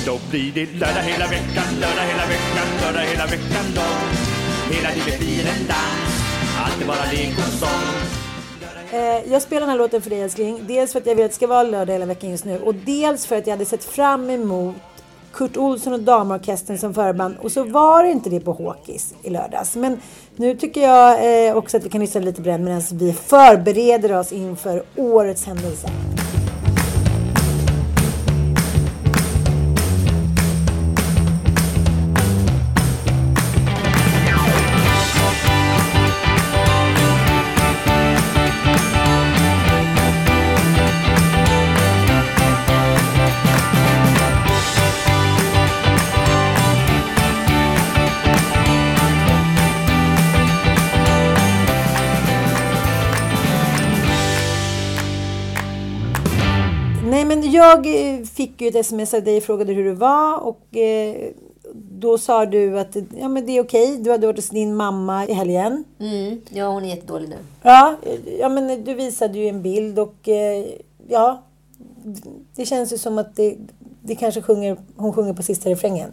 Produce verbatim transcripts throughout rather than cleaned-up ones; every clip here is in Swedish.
Då blir det lördag hela veckan, lördag hela veckan, lördag hela veckan lång. Hela livet blir en dans, allt är bara lek och sång. Jag spelar den här låten för dig, älskling. Dels för att jag vet att det ska vara lördag hela veckan just nu. Och dels för att jag hade sett fram emot Kurt Olsson och Damorkestern som förband. Och så var det inte det på Håkis i lördags. Men nu tycker jag eh, också att vi kan lyssna lite på den medan vi förbereder oss inför årets händelse. Nej, men jag fick ju ett sms av dig och frågade hur det var. Och eh, då sa du att ja, men det är okej. Du hade varit hos din mamma i helgen. Mm, ja, hon är jättedålig nu. Ja, ja, men du visade ju en bild. Och eh, ja, det känns ju som att det, det kanske sjunger, hon sjunger på sista refrängen.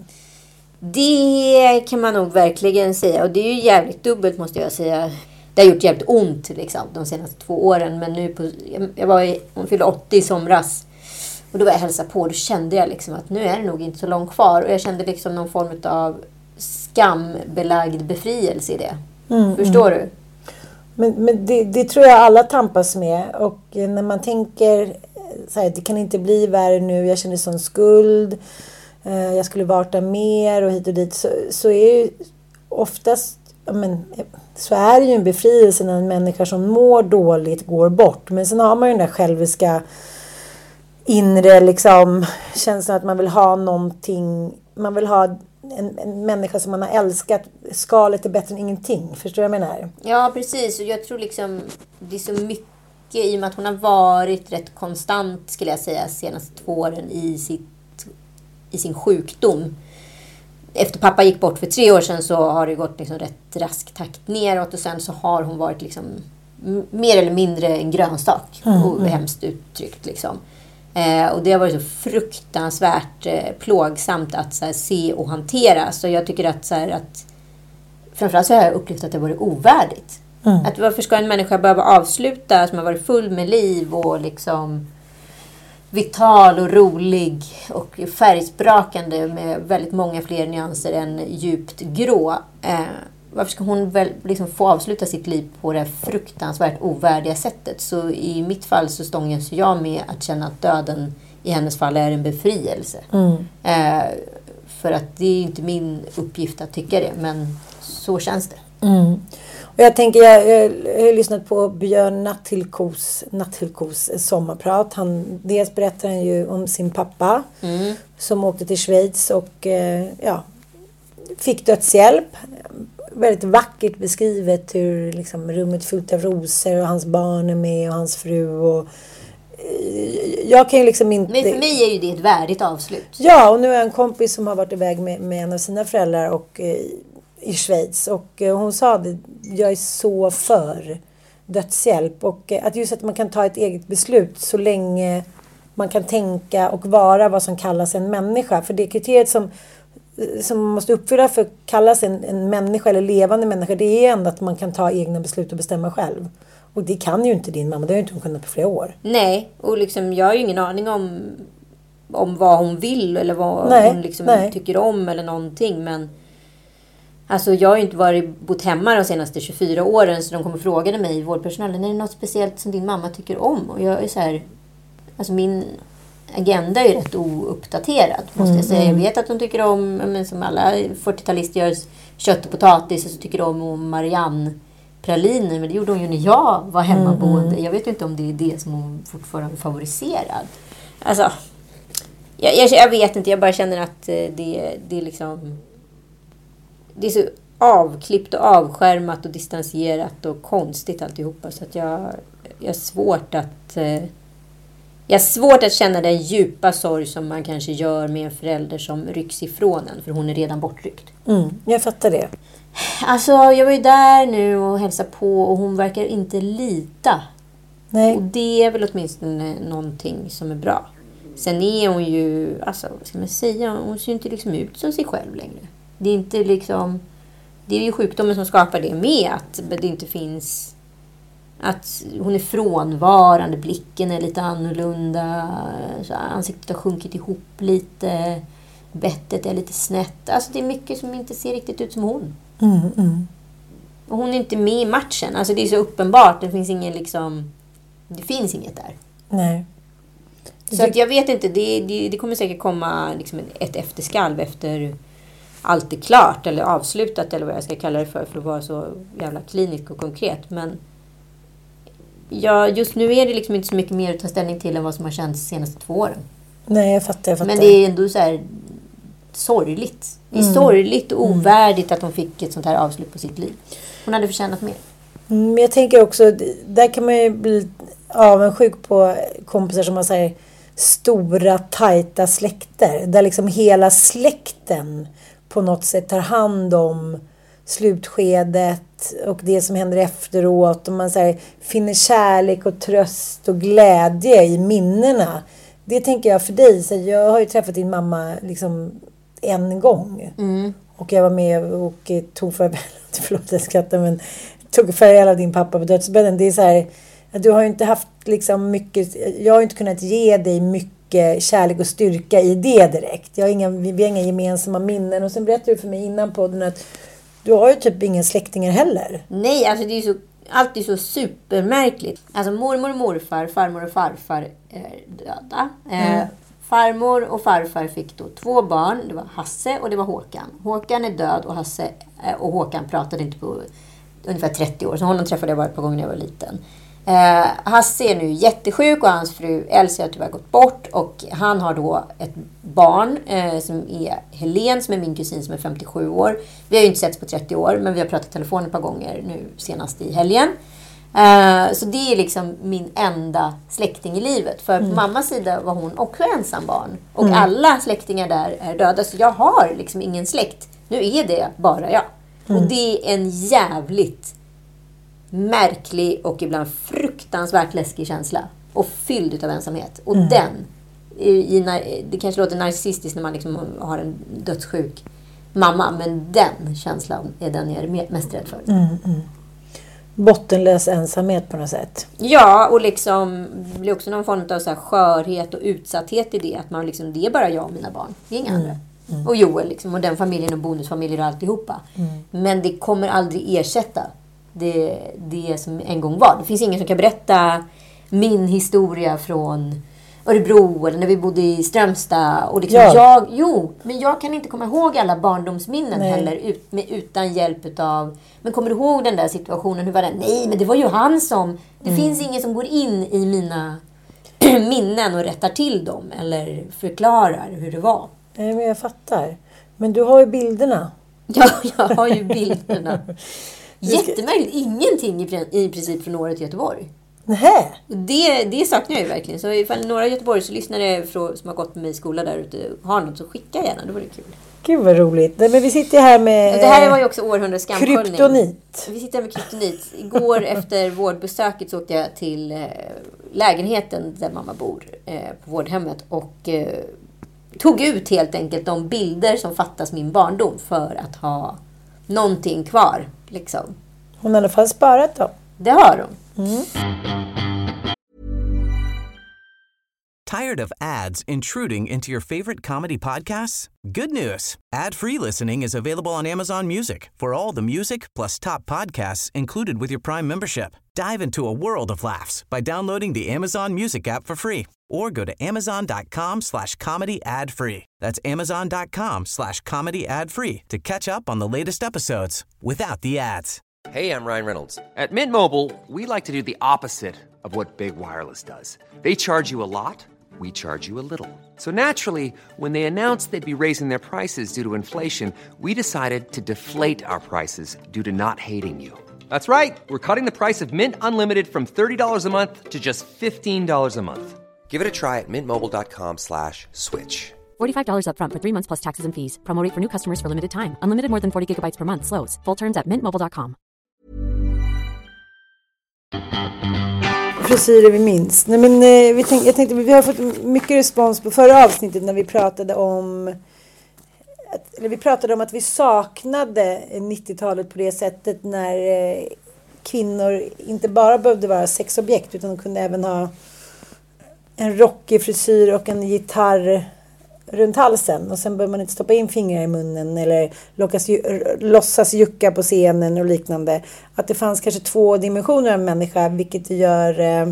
Det kan man nog verkligen säga. Och det är ju jävligt dubbelt, måste jag säga. Det har gjort jävligt ont liksom, de senaste två åren. Men nu på, jag var i, hon fyllde åttio i somras. Och då var jag hälsa på. Då kände jag liksom att nu är det nog inte så långt kvar. Och jag kände liksom någon form av skambelagd befrielse i det. Mm, Förstår mm. du? Men, men det, det tror jag alla tampas med. Och när man tänker så här, det kan inte bli värre nu. Jag känner sån skuld. Jag skulle varta mer och hit och dit. Så, så är ju oftast... Men, så är det ju en befrielse när en människa som mår dåligt går bort. Men sen har man ju den där själviska inre liksom, känslan att man vill ha någonting. Man vill ha en, en människa som man har älskat. Skalet är bättre än ingenting. Förstår du vad jag menar? Ja, precis. Och jag tror liksom det är så mycket i och med att hon har varit rätt konstant, skulle jag säga, senaste två åren i, sitt, i sin sjukdom. Efter pappa gick bort för tre år sedan så har det gått liksom rätt rask takt neråt. Och sen så har hon varit liksom mer eller mindre en grönsak. Mm, och mm. hemskt uttryckt liksom. Eh, och det har varit så fruktansvärt eh, plågsamt att så här, se och hantera. Så jag tycker att, så här, att framförallt så har jag upplevt att det varit ovärdigt. Mm. Att varför ska en människa behöva avsluta som har varit full med liv och liksom... vital och rolig och färgsprakande med väldigt många fler nyanser än djupt grå. Eh, varför ska hon väl liksom få avsluta sitt liv på det här fruktansvärt ovärdiga sättet? Så i mitt fall så stångas jag med att känna att döden i hennes fall är en befrielse. Mm. Eh, för att det är inte min uppgift att tycka det, men så känns det. Mm. Och jag tänker, jag, jag, jag har lyssnat på Björn Natthillkos, Natthillkos sommarprat. Han, dels berättar han ju om sin pappa mm. som åkte till Schweiz och eh, ja, fick dödshjälp. Väldigt vackert beskrivet hur liksom, rummet fullt av rosor och hans barn är med och hans fru. Och, eh, jag kan ju liksom inte... Men för mig är ju det ett värdigt avslut. Ja, och nu är jag en kompis som har varit iväg med, med en av sina föräldrar och... Eh, i Schweiz och hon sa att jag är så för dödshjälp och att just att man kan ta ett eget beslut så länge man kan tänka och vara vad som kallas en människa. För det kriteriet som, som man måste uppfylla för att kallas en, en människa eller levande människa, det är ändå att man kan ta egna beslut och bestämma själv. Och det kan ju inte din mamma, det har ju inte hon kunnat på flera år. Nej, och liksom jag har ju ingen aning om, om vad hon vill eller vad nej, hon liksom nej. tycker om eller någonting, men alltså jag har ju inte varit bott hemma de senaste tjugofyra åren, så de kommer frågade mig, vårdpersonalen, är det något speciellt som din mamma tycker om? Och jag är så här, alltså min agenda är ju rätt ouppdaterad, måste mm, jag säga. Jag vet att de tycker om, men som alla fyrtiotalister gör, kött och potatis, och så tycker de om Marianne praliner, men det gjorde hon ju när jag var hemmaboende. Mm, jag vet ju inte om det är det som hon fortfarande favoriserad. Alltså, jag, jag, jag vet inte, jag bara känner att det, det är liksom... Det är så avklippt och avskärmat och distanserat och konstigt alltihopa. Så att jag, jag har svårt att... Eh, jag har svårt att känna den djupa sorg som man kanske gör med en förälder som rycks ifrån en. För hon är redan bortryckt. Mm, jag fattar det. Alltså, jag var ju där nu och hälsade på och hon verkar inte lita. Nej. Och det är väl åtminstone någonting som är bra. Sen är hon ju, alltså vad ska man säga, hon ser inte liksom ut som sig själv längre. Det är inte liksom, det är ju sjukdomen som skapar det med att det inte finns, att hon är frånvarande, blicken är lite annorlunda, så ansiktet har sjunkit ihop lite, bettet är lite snett. Alltså det är mycket som inte ser riktigt ut som hon. Mm, mm. Och hon är inte med i matchen. Alltså det är så uppenbart, det finns ingen liksom, det finns inget där. Nej. Så att jag vet inte, det, det, det kommer säkert komma liksom ett efterskalv efter allt är klart eller avslutat eller vad jag ska kalla det för för att vara så jävla klinisk och konkret. Men ja, just nu är det liksom inte så mycket mer att ta ställning till än vad som har känts de senaste två åren. Nej, jag fattar, jag fattar. Men det är ändå så här sorgligt. Det är mm. sorgligt och ovärdigt att hon fick ett sånt här avslut på sitt liv. Hon hade förtjänat mer. Men jag tänker också, där kan man ju bli avundsjuk på kompisar som har så här stora, tajta släkter. Där liksom hela släkten på något sätt tar hand om slutskedet och det som händer efteråt. Och man så här, finner kärlek och tröst och glädje i minnena. Det tänker jag för dig. Så jag har ju träffat din mamma liksom en gång. Mm. Och jag var med och tog farväl, förlåt jag skrattar, men tog farväl av din pappa på dödsbädden. Det är så här, du har ju inte haft liksom mycket, jag har inte kunnat ge dig mycket kärlek och styrka i det direkt. Jag har inga, vi har inga gemensamma minnen. Och sen berättade du för mig innan podden att du har ju typ ingen släktingar heller. Nej, alltså det är så, allt är så supermärkligt. Alltså mormor och morfar, farmor och farfar är döda. Mm. Eh, farmor och farfar fick då två barn. Det var Hasse och det var Håkan. Håkan är död och Hasse eh, och Håkan pratade inte på ungefär trettio år. Så honom träffade jag bara ett par gånger när jag var liten. Eh, Hasse är nu jättesjuk och hans fru Elsie har tyvärr gått bort. Och han har då ett barn eh, som är Helen, som är min kusin som är femtiosju år. Vi har ju inte setts på trettio år, men vi har pratat telefon ett par gånger nu senast i helgen. Uh, så det är liksom min enda släkting i livet. För mm. på mammas sida var hon också ensam barn. Och mm. alla släktingar där är döda. Så jag har liksom ingen släkt. Nu är det bara jag. Mm. Och det är en jävligt märklig och ibland fruktansvärt läskig känsla. Och fylld av ensamhet. Och mm. den, i, i, det kanske låter narcissistiskt när man liksom har en dödssjuk mamma. Men den känslan är den jag är mest rädd för. Mm, mm. Bottenlös ensamhet på något sätt. Ja, och liksom det blir också någon form av så här skörhet och utsatthet i det. Att man liksom, det är bara jag och mina barn. Det är inga mm. andra. Mm. Och Joel liksom, och den familjen och bonusfamiljer och alltihopa. Mm. Men det kommer aldrig ersätta det, det som en gång var. Det finns ingen som kan berätta min historia från Örebro eller när vi bodde i Strömstad. Och liksom ja. jag, jo, men jag kan inte komma ihåg alla barndomsminnen Nej. heller ut, med, utan hjälp av. Men kommer du ihåg den där situationen? Hur var det? Nej, men det var ju han som. Det mm. finns ingen som går in i mina minnen och rättar till dem eller förklarar hur det var. Nej, men jag fattar. Men du har ju bilderna. Ja, jag har ju bilderna. Jättemärkligt. Ingenting i, i princip från året i Göteborg. Nähä. Det, det saknar jag ju verkligen. Så ifall några Göteborgslyssnare som har gått med mig i skola där ute har något, så skicka gärna. Det vore kul. Gud vad roligt. Nej, men vi sitter här med det här var ju också århundradets skamsköljning. Kryptonit. Vi sitter här med kryptonit. Igår efter vårdbesöket så åkte jag till eh, lägenheten där mamma bor eh, på vårdhemmet. Och eh, tog ut helt enkelt de bilder som fattas min barndom för att ha någonting kvar. Liksom. Hon har i alla fall sparat då. Det har hon. Mm. Tired of ads intruding into your favorite comedy podcasts? Good news. Ad-free listening is available on Amazon Music for all the music plus top podcasts included with your Prime membership. Dive into a world of laughs by downloading the Amazon Music app for free or go to amazon.com slash comedy ad free. That's amazon.com slash comedy ad free to catch up on the latest episodes without the ads. Hey, I'm Ryan Reynolds. At Mint Mobile, we like to do the opposite of what Big Wireless does. They charge you a lot. We charge you a little. So naturally, when they announced they'd be raising their prices due to inflation, we decided to deflate our prices due to not hating you. That's right. We're cutting the price of Mint Unlimited from thirty dollars a month to just fifteen dollars a month. Give it a try at mintmobile.com slash switch. forty-five dollars up front for three months plus taxes and fees. Promo rate for new customers for limited time. Unlimited more than forty gigabytes per month. Slows full terms at mint mobile dot com. frisyrer vi minns. Nej, men, eh, vi tänk, jag tänkte, vi har fått mycket respons på förra avsnittet när vi pratade om att, eller vi pratade om att vi saknade nittiotalet på det sättet när eh, kvinnor inte bara behövde vara sexobjekt utan de kunde även ha en rockig frisyr och en gitarr runt halsen. Och sen behöver man inte stoppa in fingrar i munnen eller lockas, låtsas jucka på scenen och liknande. Att det fanns kanske två dimensioner av människa, vilket det gör... Eh,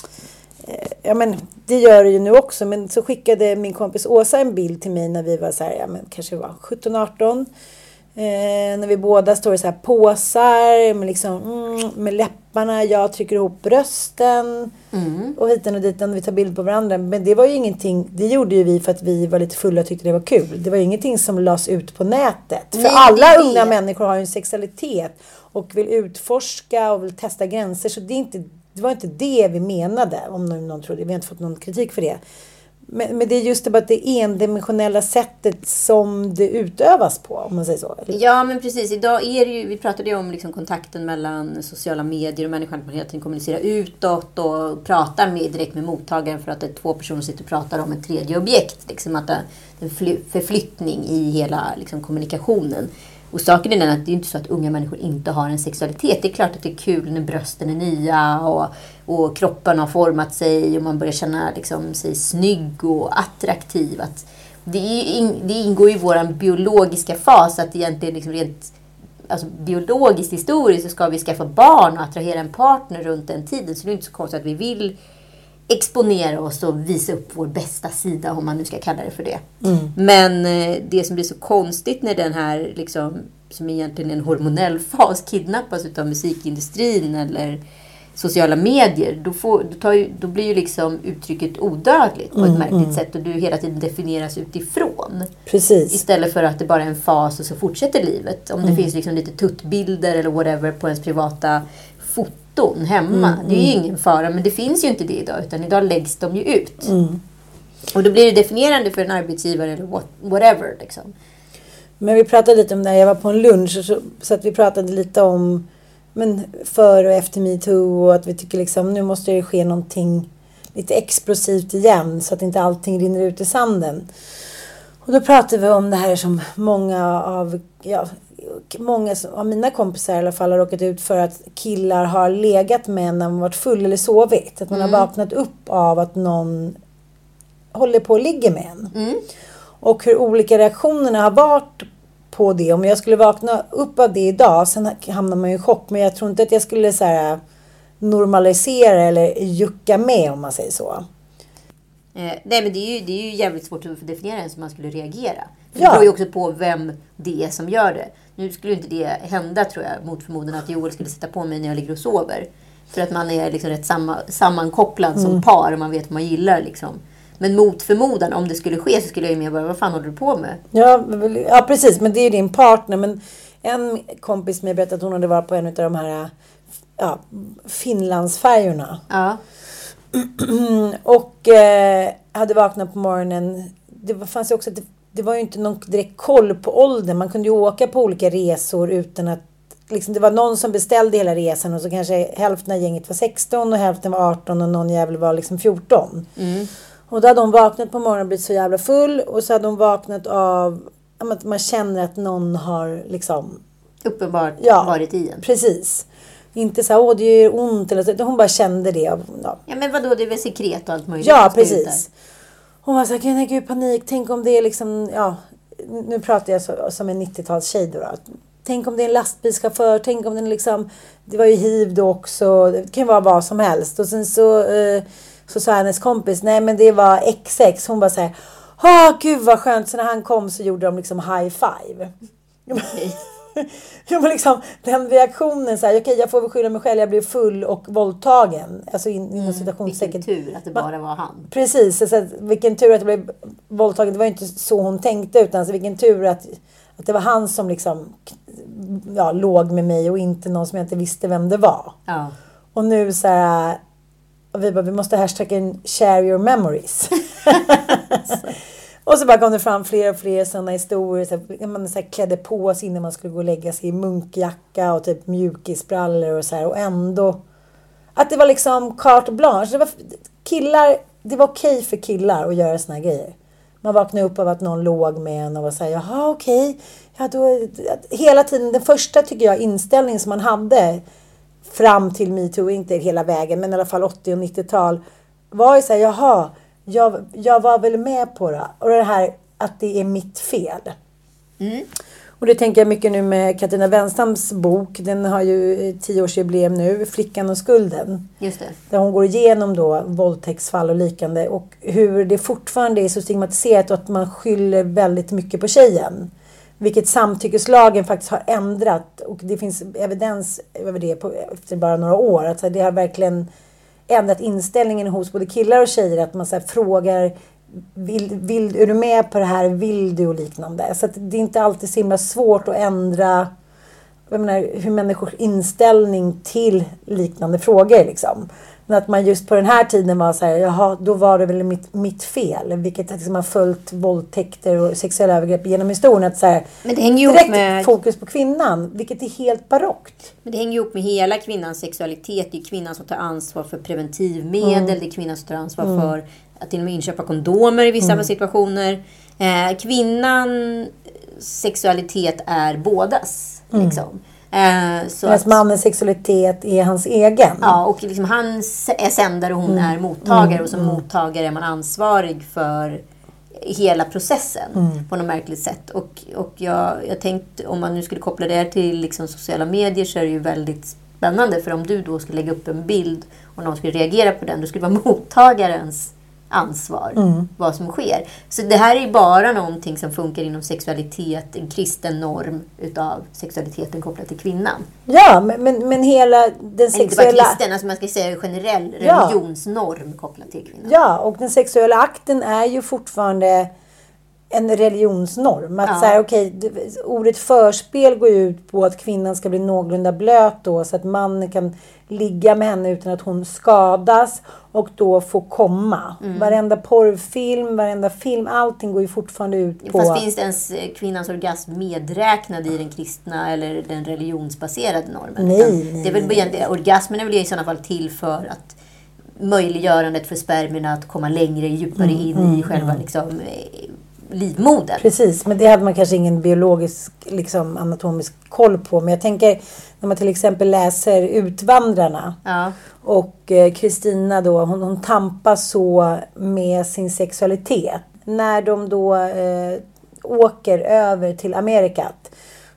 ja, men det gör det ju nu också. Men så skickade min kompis Åsa en bild till mig när vi var så här, ja, men kanske var sjutton arton. Eh, när vi båda står i så här påsar med, liksom, mm, med läpparna. Jag trycker ihop brösten mm. och hiten och ditan. Vi tar bild på varandra. Men det var ju ingenting, det gjorde ju vi för att vi var lite fulla och tyckte det var kul. Det var ju ingenting som lades ut på nätet. Nej, för alla unga människor har ju en sexualitet och vill utforska och vill testa gränser. Så det, är inte, det var inte det vi menade, om någon, någon trodde. Vi har inte fått någon kritik för det. Men, men det är just det, bara det endimensionella sättet som det utövas på, om man säger så. Ja, men precis. Idag är det ju, vi pratade ju om liksom kontakten mellan sociala medier och människan på hela tiden kommunicerar utåt och pratar med, direkt med mottagaren för att det är två personer sitter och pratar om ett tredje objekt. Liksom att det är en förflyttning i hela liksom, kommunikationen. Och saken är den att det är inte så att unga människor inte har en sexualitet. Det är klart att det är kul när brösten är nya och, och kroppen har format sig och man börjar känna liksom, sig snygg och attraktiv. Att det, in, det ingår i vår biologiska fas att egentligen liksom rent alltså, biologiskt historiskt så ska vi skaffa barn och attrahera en partner runt den tiden. Så det är inte så konstigt att vi vill exponera oss och visa upp vår bästa sida, om man nu ska kalla det för det. Mm. Men eh, det som blir så konstigt när den här liksom, som egentligen är en hormonell fas kidnappas utav musikindustrin eller sociala medier, då, får, då, tar ju, då blir ju liksom uttrycket odödligt på ett mm, märkligt mm. sätt och du hela tiden definieras utifrån. Precis. Istället för att det bara är en fas och så fortsätter livet. Om mm. det finns liksom lite tuttbilder eller whatever på ens privata foton hemma. Mm, det är ju mm. ingen fara, men det finns ju inte det idag, utan idag läggs de ju ut. Mm. Och då blir det definierande för en arbetsgivare eller what, whatever. Liksom. Men vi pratade lite om när jag var på en lunch, så, så att vi pratade lite om men för och efter MeToo och att vi tycker liksom nu måste det ske någonting lite explosivt igen så att inte allting rinner ut i sanden. Och då pratade vi om det här som många av ja, många av mina kompisar i alla fall har råkat ut för, att killar har legat med när man varit full eller sovit. Att man mm. har vaknat upp av att någon håller på att ligga med en. Mm. Och hur olika reaktionerna har varit på det. Om jag skulle vakna upp av det idag, sen hamnar man ju i chock. Men jag tror inte att jag skulle så här, normalisera eller jucka med, om man säger så. Eh, nej, men det är, ju, det är ju jävligt svårt att definiera en som man skulle reagera. För ja. Det beror ju också på vem det är som gör det. Nu skulle inte det hända, tror jag, mot förmodan att Joel skulle sätta på mig när jag ligger och sover. För att man är liksom rätt samma, sammankopplad mm. som par och man vet vad man gillar liksom. Men mot förmodan, om det skulle ske så skulle jag ju mer bara, vad fan håller du på med? Ja, ja precis, men det är ju din partner. Men en kompis med berättade att hon hade varit på en av de här ja, Finlandsfärjorna. Ja. Och eh, hade vaknat på morgonen. Det fanns ju också, det, det var ju inte någon direkt koll på åldern. Man kunde ju åka på olika resor utan att liksom, det var någon som beställde hela resan och så kanske hälften av gänget var sexton och hälften var arton och någon jävel var liksom fjorton. Mm. Och då hade hon vaknat på morgonen och blivit så jävla full. Och så hade hon vaknat av att man känner att någon har liksom... uppenbart ja, varit i en. Precis. Inte så här, åh det gör ont. Eller så. Hon bara kände det. Ja, ja men vadå, det är väl sekret och allt möjligt. Ja, precis. Hon var så här, gud panik. Tänk om det är liksom, ja... Nu pratar jag så, som en nittiotalstjej då, då. Tänk om det är en lastbilschaufför. Tänk om den liksom... Det var ju hiv då också. Det kan vara vad som helst. Och sen så... Eh, Så sa hennes kompis, nej men det var X X. Hon bara så här, åh gud vad skönt. Så när han kom så gjorde de liksom high five. Okay. Jag var liksom, den reaktionen så här, okej okay, jag får väl skylla mig själv, jag blev full och våldtagen. Alltså in, inom mm, citationstecken. Vilken tur att det bara var han. Precis, alltså, vilken tur att jag blev våldtagen. Det var inte så hon tänkte, utan alltså, vilken tur att, att det var han som liksom ja, låg med mig och inte någon som jag inte visste vem det var. Ja. Och nu så här... Och vi bara, vi måste hashtagga share your memories. Och så bara kom det fram fler och fler sådana historier. Så här, man så här klädde på sig innan man skulle gå och lägga sig i munkjacka och typ mjukisbrallor och så här. Och ändå, Att det var liksom carte blanche. Det var killar, det var okej för killar att göra såna här grejer. Man vaknade upp av att någon låg med en och var såhär, jaha okej. Ja, då, hela tiden, den första tycker jag inställningen som man hade fram till MeToo, inte hela vägen, men i alla fall åttio- och nittiotal, var ju såhär, jaha, jag, jag var väl med på det. Och det här att det är mitt fel. Mm. Och det tänker jag mycket nu med Katarina Wenstams bok. Den har ju tioårsjubileum nu, Flickan och skulden. Just det. Där hon går igenom då våldtäktsfall och liknande. Och hur det fortfarande är så stigmatiserat och att man skyller väldigt mycket på tjejen. Vilket samtyckeslagen faktiskt har ändrat. Och det finns evidens över det på, efter bara några år. Alltså det har verkligen ändrat inställningen hos både killar och tjejer. Att man så här frågar, vill, vill, är du med på det här? Vill du? Och liknande. Så att det är inte alltid så himla svårt att ändra jag menar, hur människors inställning till liknande frågor. Liksom. Men att man just på den här tiden var så här, jaha, då var det väl mitt, mitt fel. Vilket liksom har följt våldtäkter och sexuella övergrepp genom historien. Att så här, men det hänger ju direkt ihop med fokus på kvinnan, vilket är helt barockt. Men det hänger ju ihop med hela kvinnans sexualitet. Det är kvinnan som tar ansvar för preventivmedel. Mm. Det är kvinnan som tar ansvar mm. för att till och med inköpa kondomer i vissa mm. situationer. Eh, kvinnans sexualitet är bådas. Mm. Liksom. Eh, så att mannens sexualitet är hans egen. Ja, och liksom han är sändare och hon mm. är mottagare. Mm. Och som mm. mottagare är man ansvarig för hela processen mm. på något märkligt sätt. Och, och jag, jag tänkte, om man nu skulle koppla det här till liksom sociala medier, så är det ju väldigt spännande. För om du då skulle lägga upp en bild och någon skulle reagera på den, då skulle det vara mottagarens ansvar mm. vad som sker. Så det här är ju bara någonting som funkar inom sexualitet, en kristen norm utav sexualiteten kopplat till kvinnan. Ja, men, men, men hela den sexuella... Inte bara kristen, alltså man ska säga generell religionsnorm ja. kopplat till kvinnan. Ja, och den sexuella akten är ju fortfarande en religionsnorm. Att ja. så här, okej, ordet förspel går ut på att kvinnan ska bli någorlunda blöt då, så att mannen kan ligga med henne utan att hon skadas och då få komma. Mm. Varenda porrfilm, varenda film, allting går ju fortfarande ut på... Fast finns det ens kvinnans orgasm medräknad i den kristna eller den religionsbaserade normen? Nej, nej, det är väl nej. Orgasmen är väl i sådana fall till för att möjliggörandet för spermierna att komma längre, djupare mm, in mm, i själva mm. liksom, livmodern. Precis, men det hade man kanske ingen biologisk liksom, anatomisk koll på. Men jag tänker när man till exempel läser Utvandrarna ja. och Kristina eh, då, hon, hon tampas så med sin sexualitet. När de då eh, åker över till Amerikat,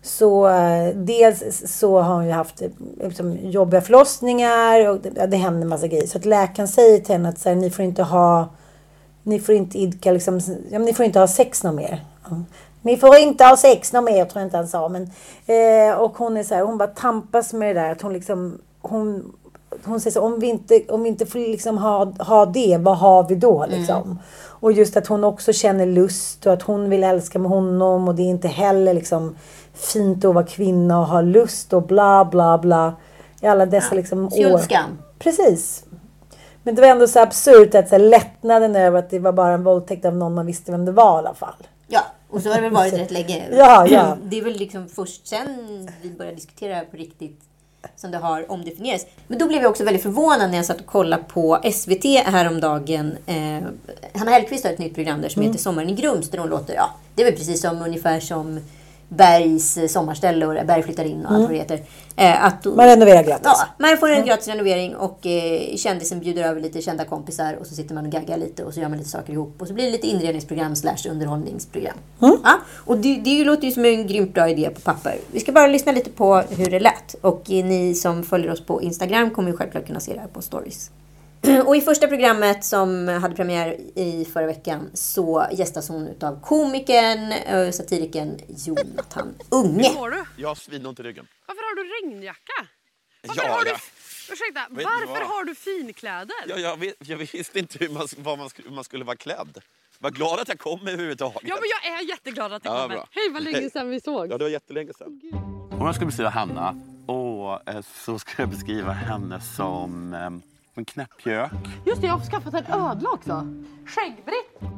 så eh, dels så har hon ju haft liksom, jobbiga förlossningar och det, det händer en massa grejer. Så att läkaren säger till henne att så här, ni får inte ha Ni får inte idka liksom, ja, ni får inte ha sex någon mer. Ja. Ni får inte ha sex någon mer, tror jag inte han sa. Men, eh, och hon är så här, hon bara tampas med det där. Att hon liksom, hon, hon säger så, om vi inte, om vi inte får liksom ha, ha det, vad har vi då liksom? Mm. Och just att hon också känner lust och att hon vill älska med honom. Och det är inte heller liksom fint att vara kvinna och ha lust och bla bla bla. I alla dessa ja. liksom år. Skam. Precis. Men det var ändå så absurt att så här, lättnaden över att det var bara en våldtäkt av någon man visste vem det var i alla fall. Ja, och så har det väl varit rätt länge. Ja, ja. Det är väl liksom först sen vi började diskutera det här på riktigt som det har omdefinierats. Men då blev jag också väldigt förvånad när jag satt och kollade på S V T häromdagen. Eh, Hanna Hellquist har ett nytt program där som mm. heter Sommaren i Grums, där hon låter, ja, det är väl precis som ungefär som Bergs sommarställe och Berg flyttar in och allt vad det heter. Eh, att, man renoverar gratis. Ja, man får en mm. gratis renovering och eh, kändisen bjuder över lite kända kompisar och så sitter man och gaggar lite och så gör man lite saker ihop och så blir det lite inredningsprogram slash underhållningsprogram. Mm. Ja, och det, det låter ju som en grymt bra idé på papper. Vi ska bara lyssna lite på hur det lät och eh, ni som följer oss på Instagram kommer ju självklart kunna se det här på stories. Och i första programmet som hade premiär i förra veckan så gästas hon utav komikern, satiriken Jonathan Unge. Hur mår du? Jag har svinont i ryggen. Varför har du regnjacka? Varför ja, har du... ja. Ursäkta, varför har du finkläder? Ja, jag, vet, jag visste inte hur man, vad man, hur man skulle vara klädd. Var glad att jag kom överhuvudtaget. Ja, men jag är jätteglad att du ja, kommer. Hej, vad länge sedan vi såg. Ja, det var jättelänge sedan. Om jag skulle beskriva Hanna och, så skulle jag beskriva henne som... En knäppjök. Just det, jag har skaffat en ödla också. Skäggbritt.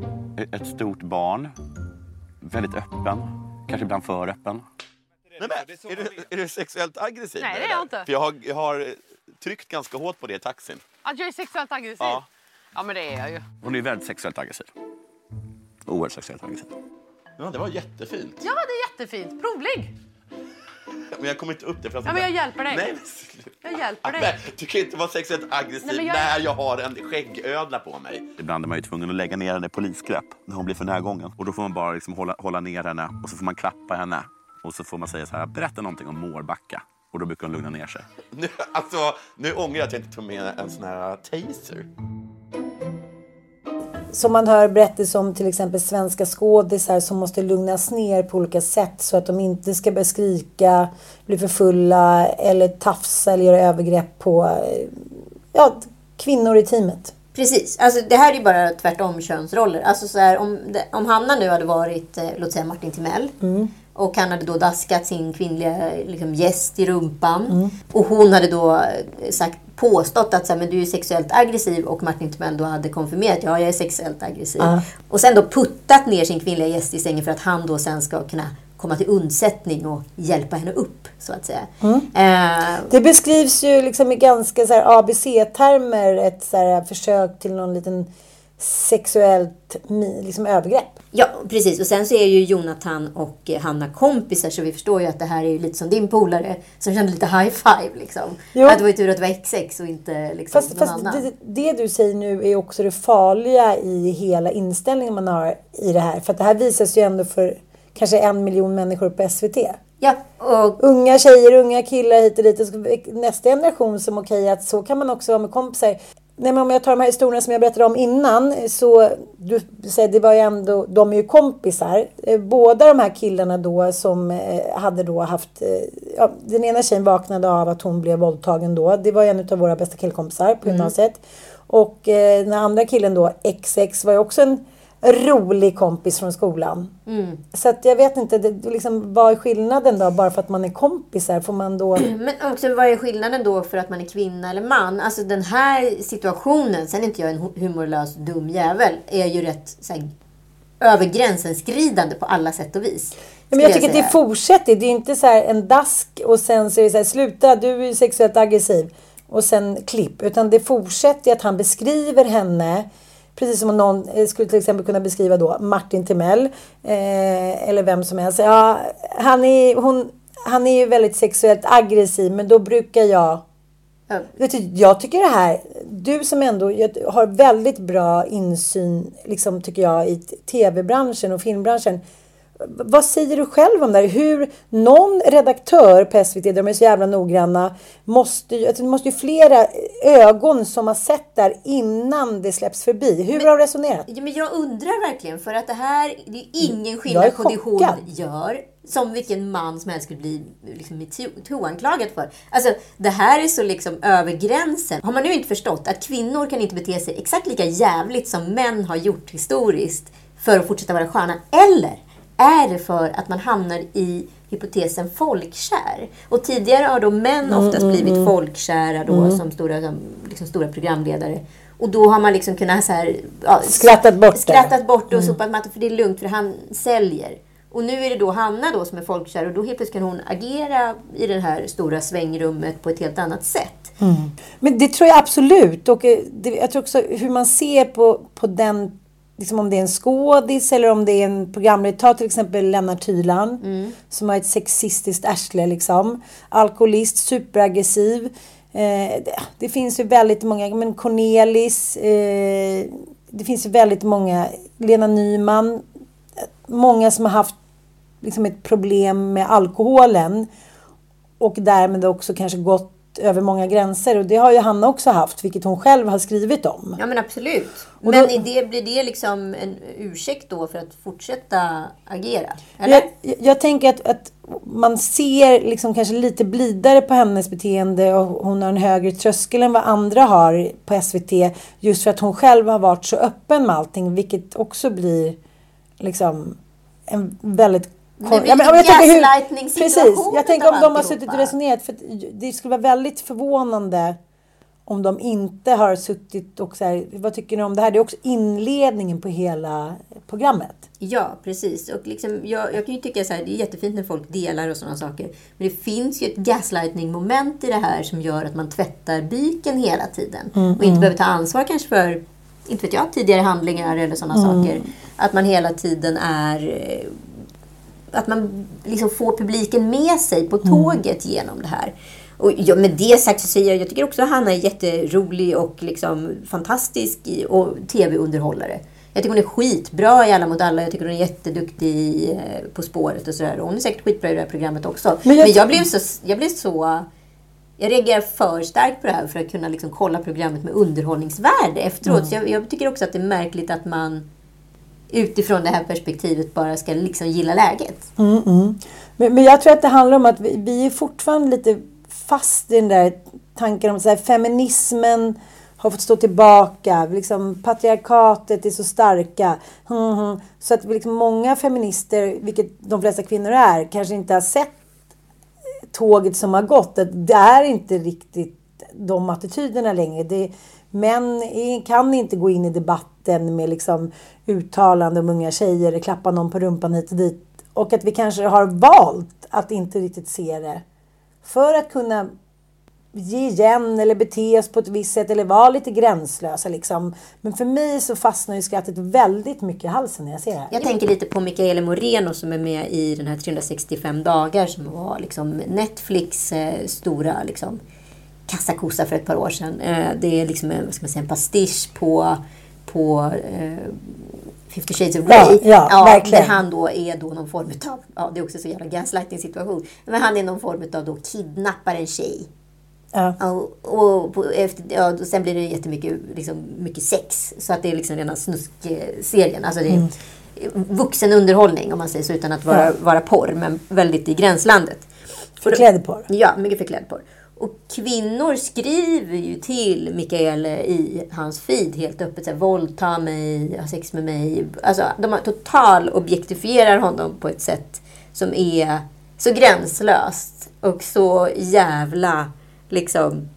Ett stort barn. Väldigt öppen. Kanske ibland för öppen. Nej, men, är, du, är du sexuellt aggressiv? Nej, det är jag inte. För jag har, jag har tryckt ganska hårt på det i taxin. Att jag är sexuellt aggressiv? Ja. Ja, men det är jag ju. Hon är väldigt sexuellt aggressiv. Oerhört sexuellt aggressiv. Ja, det var jättefint. Ja, det är jättefint. Provlig. Men jag kommer inte upp det för att... Ja, men jag hjälper dig. Nej, men sluta. Jag hjälper dig. Nej, du kan inte vara sexuellt aggressiv Nej, men jag- när jag har en skäggödla på mig. Ibland är man ju tvungen att lägga ner henne i polisgrepp när hon blir för närgången. Och då får man bara liksom hålla, hålla ner henne och så får man klappa henne. Och så får man säga så här, berätta någonting om Mårbacka. Och då brukar hon lugna ner sig. Nu, alltså, nu ångrar jag att jag inte tog med en sån här taser. Som man hör berättelser om till exempel svenska skådisar som måste lugnas ner på olika sätt så att de inte ska börja skrika, bli för fulla eller tafsa eller göra övergrepp på ja, kvinnor i teamet. Precis, alltså det här är ju bara tvärtom könsroller. Alltså så här, om, det, om Hanna nu hade varit, eh, låt säga Martin Timell. Mm. Och han hade då daskat sin kvinnliga liksom, gäst i rumpan. Mm. Och hon hade då eh, sagt, påstått att så här, men du är sexuellt aggressiv. Och Martin Timell då hade konfirmerat, ja jag är sexuellt aggressiv. Uh. Och sen då puttat ner sin kvinnliga gäst i sängen för att han då sen ska kunna komma till undsättning och hjälpa henne upp, så att säga. Mm. Uh, det beskrivs ju liksom i ganska så här A B C-termer ett så här försök till någon liten sexuellt liksom övergrepp. Ja, precis. Och sen så är ju Jonathan och Hanna kompisar, så vi förstår ju att det här är ju lite som din polare som kände lite high five liksom. Jo. Att det var ju tur att det var X X och inte liksom fast, någon fast annan. Det, det du säger nu är också det farliga i hela inställningen man har i det här. För att det här visas ju ändå för kanske en miljon människor på S V T. Ja, och... Unga tjejer, unga killar hit och dit. Och nästa generation som okej att så kan man också vara med kompisar. Nej, men om jag tar de här historierna som jag berättade om innan, så du säger det var ju ändå, de är ju kompisar. Båda de här killarna då som hade då haft, ja, den ena tjejen vaknade av att hon blev våldtagen då. Det var en av våra bästa killkompisar på gymnasiet. Mm. Och eh, den andra killen då, X X, var ju också en rolig kompis från skolan. Mm. Så att jag vet inte, det, liksom, vad är skillnaden då? Bara för att man är kompisar får man då... Men också vad är skillnaden då för att man är kvinna eller man? Alltså den här situationen, sen är inte jag en humorlös dum jävel, är ju rätt så här, över gränsen skridande på alla sätt och vis. Men jag tycker jag att det fortsätter. Det är inte så här en dask och sen så är det så här, sluta, du är sexuellt aggressiv. Och sen klipp. Utan det fortsätter att han beskriver henne. Precis som om någon skulle till exempel kunna beskriva då Martin Timell. Eh, eller vem som helst. Ja, han är, hon, han är ju väldigt sexuellt aggressiv. Men då brukar jag... Mm. Vet du, jag tycker det här... Du som ändå har väldigt bra insyn, liksom, tycker jag, i tv-branschen och filmbranschen. Vad säger du själv om det här? Hur någon redaktör på S V T, de är så jävla noggranna, måste ju, det måste ju flera ögon som har sett där innan det släpps förbi. Hur men, har du resonerat? Ja, men jag undrar verkligen, för att det här, det är ingen skillnad på det hon gör som vilken man som helst skulle bli liksom, to-anklagad för. Alltså, det här är så liksom över gränsen. Har man nu inte förstått att kvinnor kan inte bete sig exakt lika jävligt som män har gjort historiskt för att fortsätta vara sköna? Eller är det för att man hamnar i hypotesen folkkär? Och tidigare har då män oftast mm, blivit mm, folkkära då, mm. som, stora, som liksom stora programledare. Och då har man liksom kunnat så här, ja, skrattat bort det. Skrattat bort det och mm. sopat mattan, för det är lugnt, för han säljer. Och nu är det då Hanna då som är folkkär, och då helt plötsligt kan hon agera i det här stora svängrummet på ett helt annat sätt. Mm. Men det tror jag absolut. Och det, jag tror också hur man ser på, på den, liksom om det är en skådis eller om det är en programledare. Ta till exempel Lennart Hyland mm. som har ett sexistiskt arsle liksom. Alkoholist, superaggressiv. Eh, det, det finns ju väldigt många, men Cornelis, eh, det finns ju väldigt många, Lena Nyman, många som har haft liksom ett problem med alkoholen och därmed också kanske gått över många gränser, och det har ju Hanna också haft, vilket hon själv har skrivit om. Ja, men absolut. Och men då, det, blir det liksom en ursäkt då för att fortsätta agera? Eller? Jag, jag tänker att, att man ser liksom kanske lite blidare på hennes beteende, och hon har en högre tröskel än vad andra har på S V T, just för att hon själv har varit så öppen med allting, vilket också blir liksom en väldigt... Det blir en gaslightning-situation. Precis, jag tänker om de har suttit och resonerat, för det skulle vara väldigt förvånande om de inte har suttit och så här, vad tycker ni om det här? Det är också inledningen på hela programmet. Ja, precis. Och liksom, jag, jag kan ju tycka så här, det är jättefint när folk delar och sådana saker. Men det finns ju ett gaslighting-moment i det här som gör att man tvättar byken hela tiden. Mm, och inte mm. behöver ta ansvar kanske för, inte vet jag, tidigare handlingar eller sådana mm. saker. Att man hela tiden är... Att man liksom får publiken med sig på tåget mm. genom det här. Och ja, med det sagt så säger jag, jag tycker också att Hanna är jätterolig och liksom fantastisk och tv-underhållare. Jag tycker hon är skitbra i Alla mot alla. Jag tycker hon är jätteduktig På spåret och sådär. Och hon är säkert skitbra i det här programmet också. Men jag, Men jag blev så... Jag blev så jag reagerar för starkt på det här för att kunna liksom kolla programmet med underhållningsvärde efteråt. Mm. Så jag, jag tycker också att det är märkligt att man utifrån det här perspektivet bara ska liksom gilla läget. Mm, mm. Men, men jag tror att det handlar om att vi, vi är fortfarande lite fast i den där tanken om att feminismen har fått stå tillbaka. Liksom, patriarkatet är så starka. Mm, mm. Så att liksom, många feminister, vilket de flesta kvinnor är, kanske inte har sett tåget som har gått. Att det är inte riktigt de attityderna längre. Det, män kan inte gå in i debatten med liksom, uttalande om unga tjejer, klappa någon på rumpan hit och dit. Och att vi kanske har valt att inte riktigt se det. För att kunna ge igen eller bete oss på ett visst sätt eller vara lite gränslösa liksom. Men för mig så fastnar ju skrattet väldigt mycket i halsen när jag ser det här. Jag tänker lite på Michaela Moreno som är med i den här trehundrasextiofem dagar som var liksom Netflix eh, stora liksom kassakossa för ett par år sedan. Eh, det är liksom en, vad ska man säga, en pastisch på på eh, Fifty Shades of Grey. Ja, ja, ja, verkligen. Där han då är då någon form av, ja det är också så jävla gaslighting situation. Men han är någon form av då kidnappar en tjej. Ja. Och, och, på, efter, ja, och sen blir det jättemycket liksom, mycket sex. Så att det är liksom rena snuskserien. Alltså det är mm. vuxen underhållning om man säger så utan att vara, ja. vara porr. Men väldigt i gränslandet. Förklädd porr. Ja, mycket förklädd porr. Och kvinnor skriver ju till Mikael i hans feed helt öppet så här, våldta mig, ha sex med mig. Alltså de har total objektifierar honom på ett sätt som är så gränslöst och så jävla liksom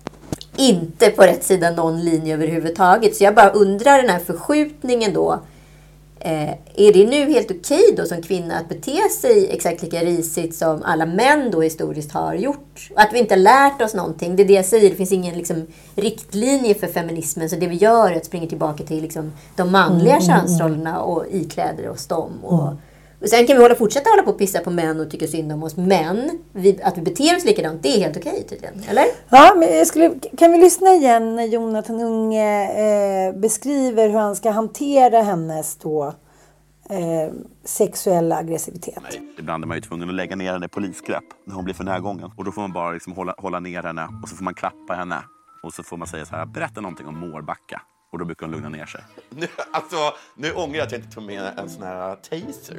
inte på rätt sida någon linje överhuvudtaget. Så jag bara undrar den här förskjutningen då. Eh, är det nu helt okej då som kvinna att bete sig exakt lika risigt som alla män då historiskt har gjort? Att vi inte har lärt oss någonting. Det är det jag säger. Det finns ingen liksom, riktlinje för feminismen. Så det vi gör är att springa tillbaka till liksom, de manliga mm, könsrollerna och ikläder oss dem. Och, mm. och sen kan vi hålla, fortsätta hålla på och pissa på män och tycka synd om oss. Men vi, att vi beter oss likadant, det är helt okej tydligen. Eller? Ja, men jag skulle, kan vi lyssna igen när Jonathan Unge eh, beskriver hur han ska hantera hennes då Eh, sexuella aggressivitet. Nej, ibland är man ju tvungen att lägga ner henne i polisgrepp när hon blir för närgången. Och då får man bara liksom hålla, hålla ner henne och så får man klappa henne. Och så får man säga så här, berätta någonting om Mårbacka. Och då brukar hon lugna ner sig. Nu, alltså, nu ångrar jag att jag inte tog med en sån här taser.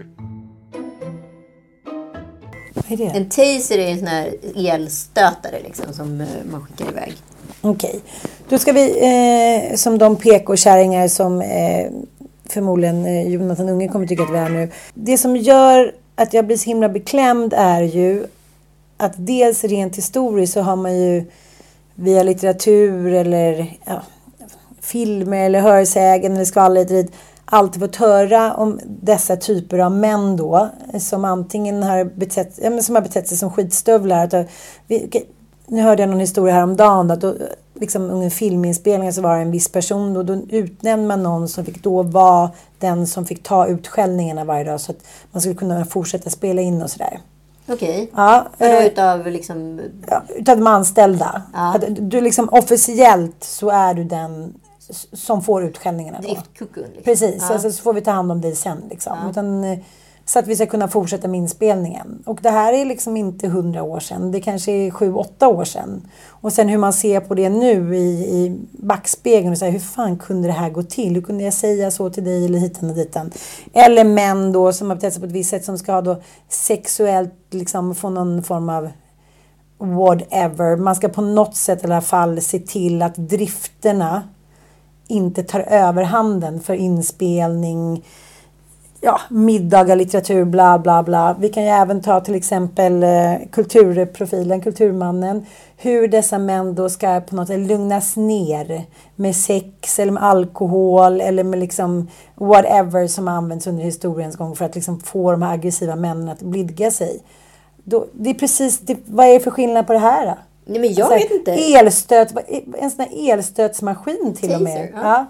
Vad är det? En taser är en sån här elstötare liksom, som man skickar iväg. Okej. Okay. Då ska vi, eh, som de P K-kärringar som eh, förmodligen eh, Jonathan Unge kommer tycka att vi är nu. Det som gör att jag blir så himla beklämd är ju att dels rent historiskt så har man ju via litteratur eller ja, filmer eller hörsägen eller skvallret alltid fått höra om dessa typer av män då som antingen har betett, ja, men som har betett sig som skitstövlar. Att, vi, nu hörde jag någon historia häromdagen att då, liksom under filminspelningen så var det en viss person och då utnämnde man någon som fick då vara den som fick ta utskällningarna varje dag så att man skulle kunna fortsätta spela in och sådär. Okej. Okay. Ja, För då utav liksom... Ja, utav de anställda. Ja. Att du liksom officiellt så är du den som får utskällningarna då. Driftkukun. Liksom. Precis, ja. alltså, så får vi ta hand om dig sen liksom. Ja. Utan, så att vi ska kunna fortsätta med inspelningen. Och det här är liksom inte hundra år sedan. Det kanske är sju, åtta år sedan. Och sen hur man ser på det nu i, i backspegeln. Och så här, hur fan kunde det här gå till? Hur kunde jag säga så till dig eller hitan och ditan? Eller män då som har betett sig på ett visst sätt. Som ska då sexuellt liksom få någon form av whatever. Man ska på något sätt i alla fall se till att drifterna inte tar överhanden för inspelning. ja, middagar, litteratur, bla bla bla. Vi kan ju även ta till exempel eh, kulturprofilen, kulturmannen. Hur dessa män då ska på något sätt lugnas ner med sex eller med alkohol eller med liksom whatever som används under historiens gång för att liksom få de här aggressiva männen att blidga sig. Då, det är precis, det, vad är det för skillnad på det här då? Nej, men jag alltså, vet inte. Elstöt, en sån här elstötsmaskin till och med. Ja. Ja.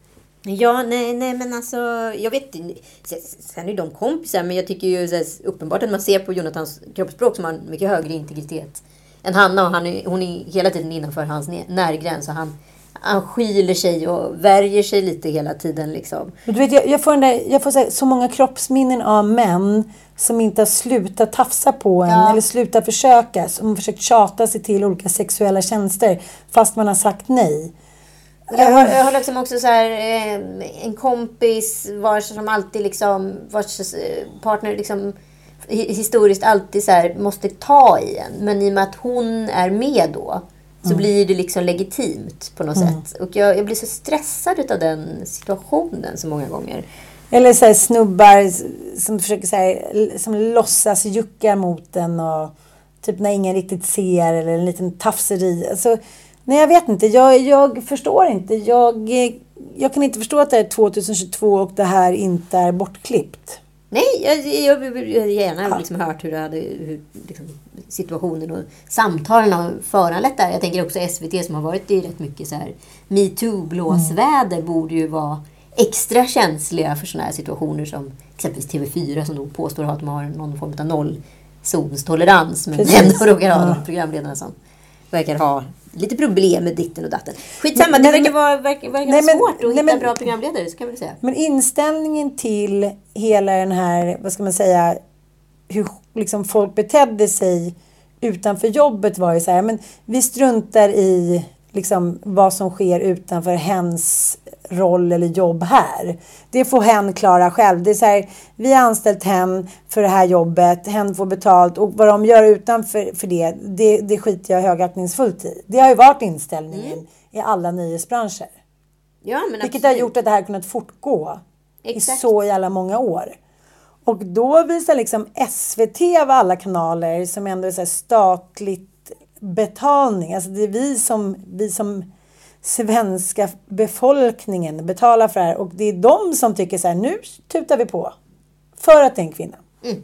Ja, nej, nej, men alltså, jag vet inte. Sen är ju de kompisar, men jag tycker ju så här, uppenbart att man ser på Jonathans kroppsspråk som har en mycket högre integritet än Hanna. Och han är, hon är hela tiden innanför hans närgräns. Och han, han skyler sig och värjer sig lite hela tiden. Liksom. Du vet, jag, jag får, den där, jag får så, här, så många kroppsminnen av män som inte har slutat tafsa på en. Ja. Eller slutat försöka. Som har försökt tjata sig till olika sexuella tjänster. Fast man har sagt nej. Jag har, jag har liksom också så här, eh, en kompis vars som alltid liksom, vars partner liksom historiskt alltid så här, måste ta i en. Men i och med att hon är med då så mm. blir det liksom legitimt på något mm. sätt. Och jag, jag blir så stressad av den situationen så många gånger. Eller så här, snubbar som försöker så här, som låtsas jucka mot den och typ när ingen riktigt ser eller en liten tafseri. Alltså, nej, jag vet inte. Jag, jag förstår inte. Jag, jag kan inte förstå att det är tjugohundratjugotvå och det här inte är bortklippt. Nej, jag har gärna ja. liksom hört hur, det hade, hur liksom, situationen och samtalen har föranlett där. Jag tänker också S V T som har varit i rätt mycket så här MeToo-blåsväder mm. borde ju vara extra känsliga för såna här situationer som exempelvis T V fyra som då påstår att de har någon form av nollzonstolerans men ändå råkar ha ja. de programledarna som verkar ha lite problem med ditten och datten. Skitsamma, men, det verkar vara verkar, verkar nej, svårt men, att hitta men, bra programledare, så kan man säga. Men inställningen till hela den här, vad ska man säga, hur liksom folk betedde sig utanför jobbet var ju så här, men vi struntar i liksom vad som sker utanför hens roll eller jobb här. Det får hen klara själv. Det är så här, vi har anställt hen för det här jobbet. Hen får betalt och vad de gör utanför för det, det, det skiter jag högaktningsfullt i. Det har ju varit inställningen mm. i alla nyhetsbranscher. Ja, men vilket har gjort att det här kunnat fortgå Exakt. i så jävla många år. Och då visar liksom S V T av alla kanaler som ändå är så här statligt betalning. Alltså det är vi som, vi som svenska befolkningen betalar för det här. Och det är de som tycker så här, nu tutar vi på. För att det är en kvinna. Mm.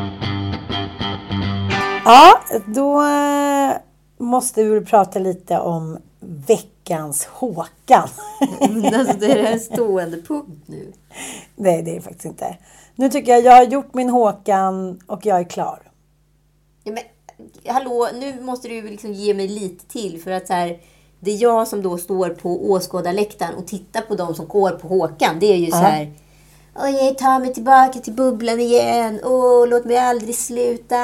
Ja, då måste vi prata lite om veckans Håkan. Alltså det är en stående punkt nu. Nej, det är det faktiskt inte. Nu tycker jag, jag har gjort min Håkan och jag är klar. Ja, men hallå, nu måste du liksom ge mig lite till för att så här, det är jag som då står på åskådarläktaren och tittar på de som går på Håkan. Det är ju ja. så här, oj, ta mig tillbaka till bubblan igen. Åh, låt mig aldrig sluta.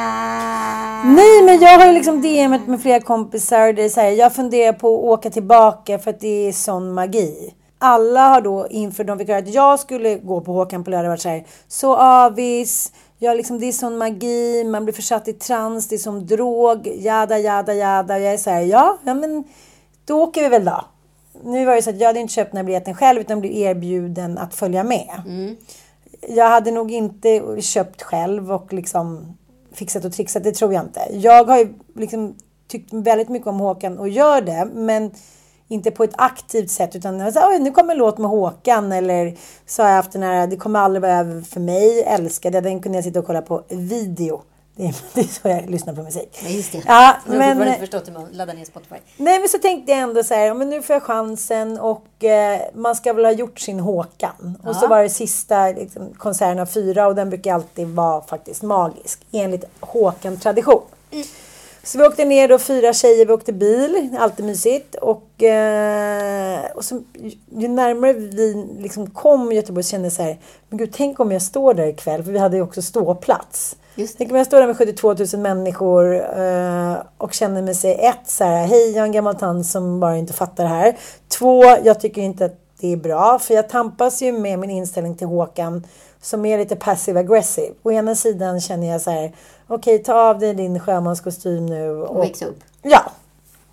Nej, men jag har ju liksom D M:et med flera kompisar. Det är så här, jag funderar på att åka tillbaka för att det är sån magi. Alla har då inför de fick höra att jag skulle gå på Håkan på lördag varit så här, så avis. Ja, liksom, det är sån magi, man blir försatt i trans, det är som drog, jada, jada, jada. Jag är så här, ja, ja men då åker vi väl då. Nu var det så att jag hade inte köpt den här biljetten själv utan blev erbjuden att följa med. Mm. Jag hade nog inte köpt själv och liksom fixat och trixat, det tror jag inte. Jag har ju liksom tyckt väldigt mycket om Håkan och gör det, men inte på ett aktivt sätt utan jag sa, nu kommer en låt med Håkan eller så har jag haft den här, det kommer aldrig vara över för mig, älskade den kunde jag sitta och kolla på video. Det är, det är så jag lyssnar på musik. Ja, just det. Ja, jag men, har inte förstått hur man laddar ner Spotify. Nej, men så tänkte jag ändå så här, men nu får jag chansen och eh, man ska väl ha gjort sin Håkan. Ja. Och så var det sista liksom, konserten av fyra och den brukar alltid vara faktiskt magisk enligt Håkan-tradition. Mm. Så vi åkte ner då, fyra tjejer, vi åkte bil, alltid mysigt. Och, eh, och så, ju närmare vi liksom kom Göteborg så kände jag så här, men gud, tänk om jag står där ikväll, för vi hade ju också ståplats. Tänk om jag står där med sjuttiotvå tusen människor eh, och känner mig sig ett så här, hej, jag är en gammal tant som bara inte fattar det här. Två, jag tycker inte att det är bra, för jag tampas ju med min inställning till Håkan som är lite passive-aggressive. Å ena sidan känner jag så här, okej, okay, ta av dig din sjömanskostym nu. Och växa upp. Ja.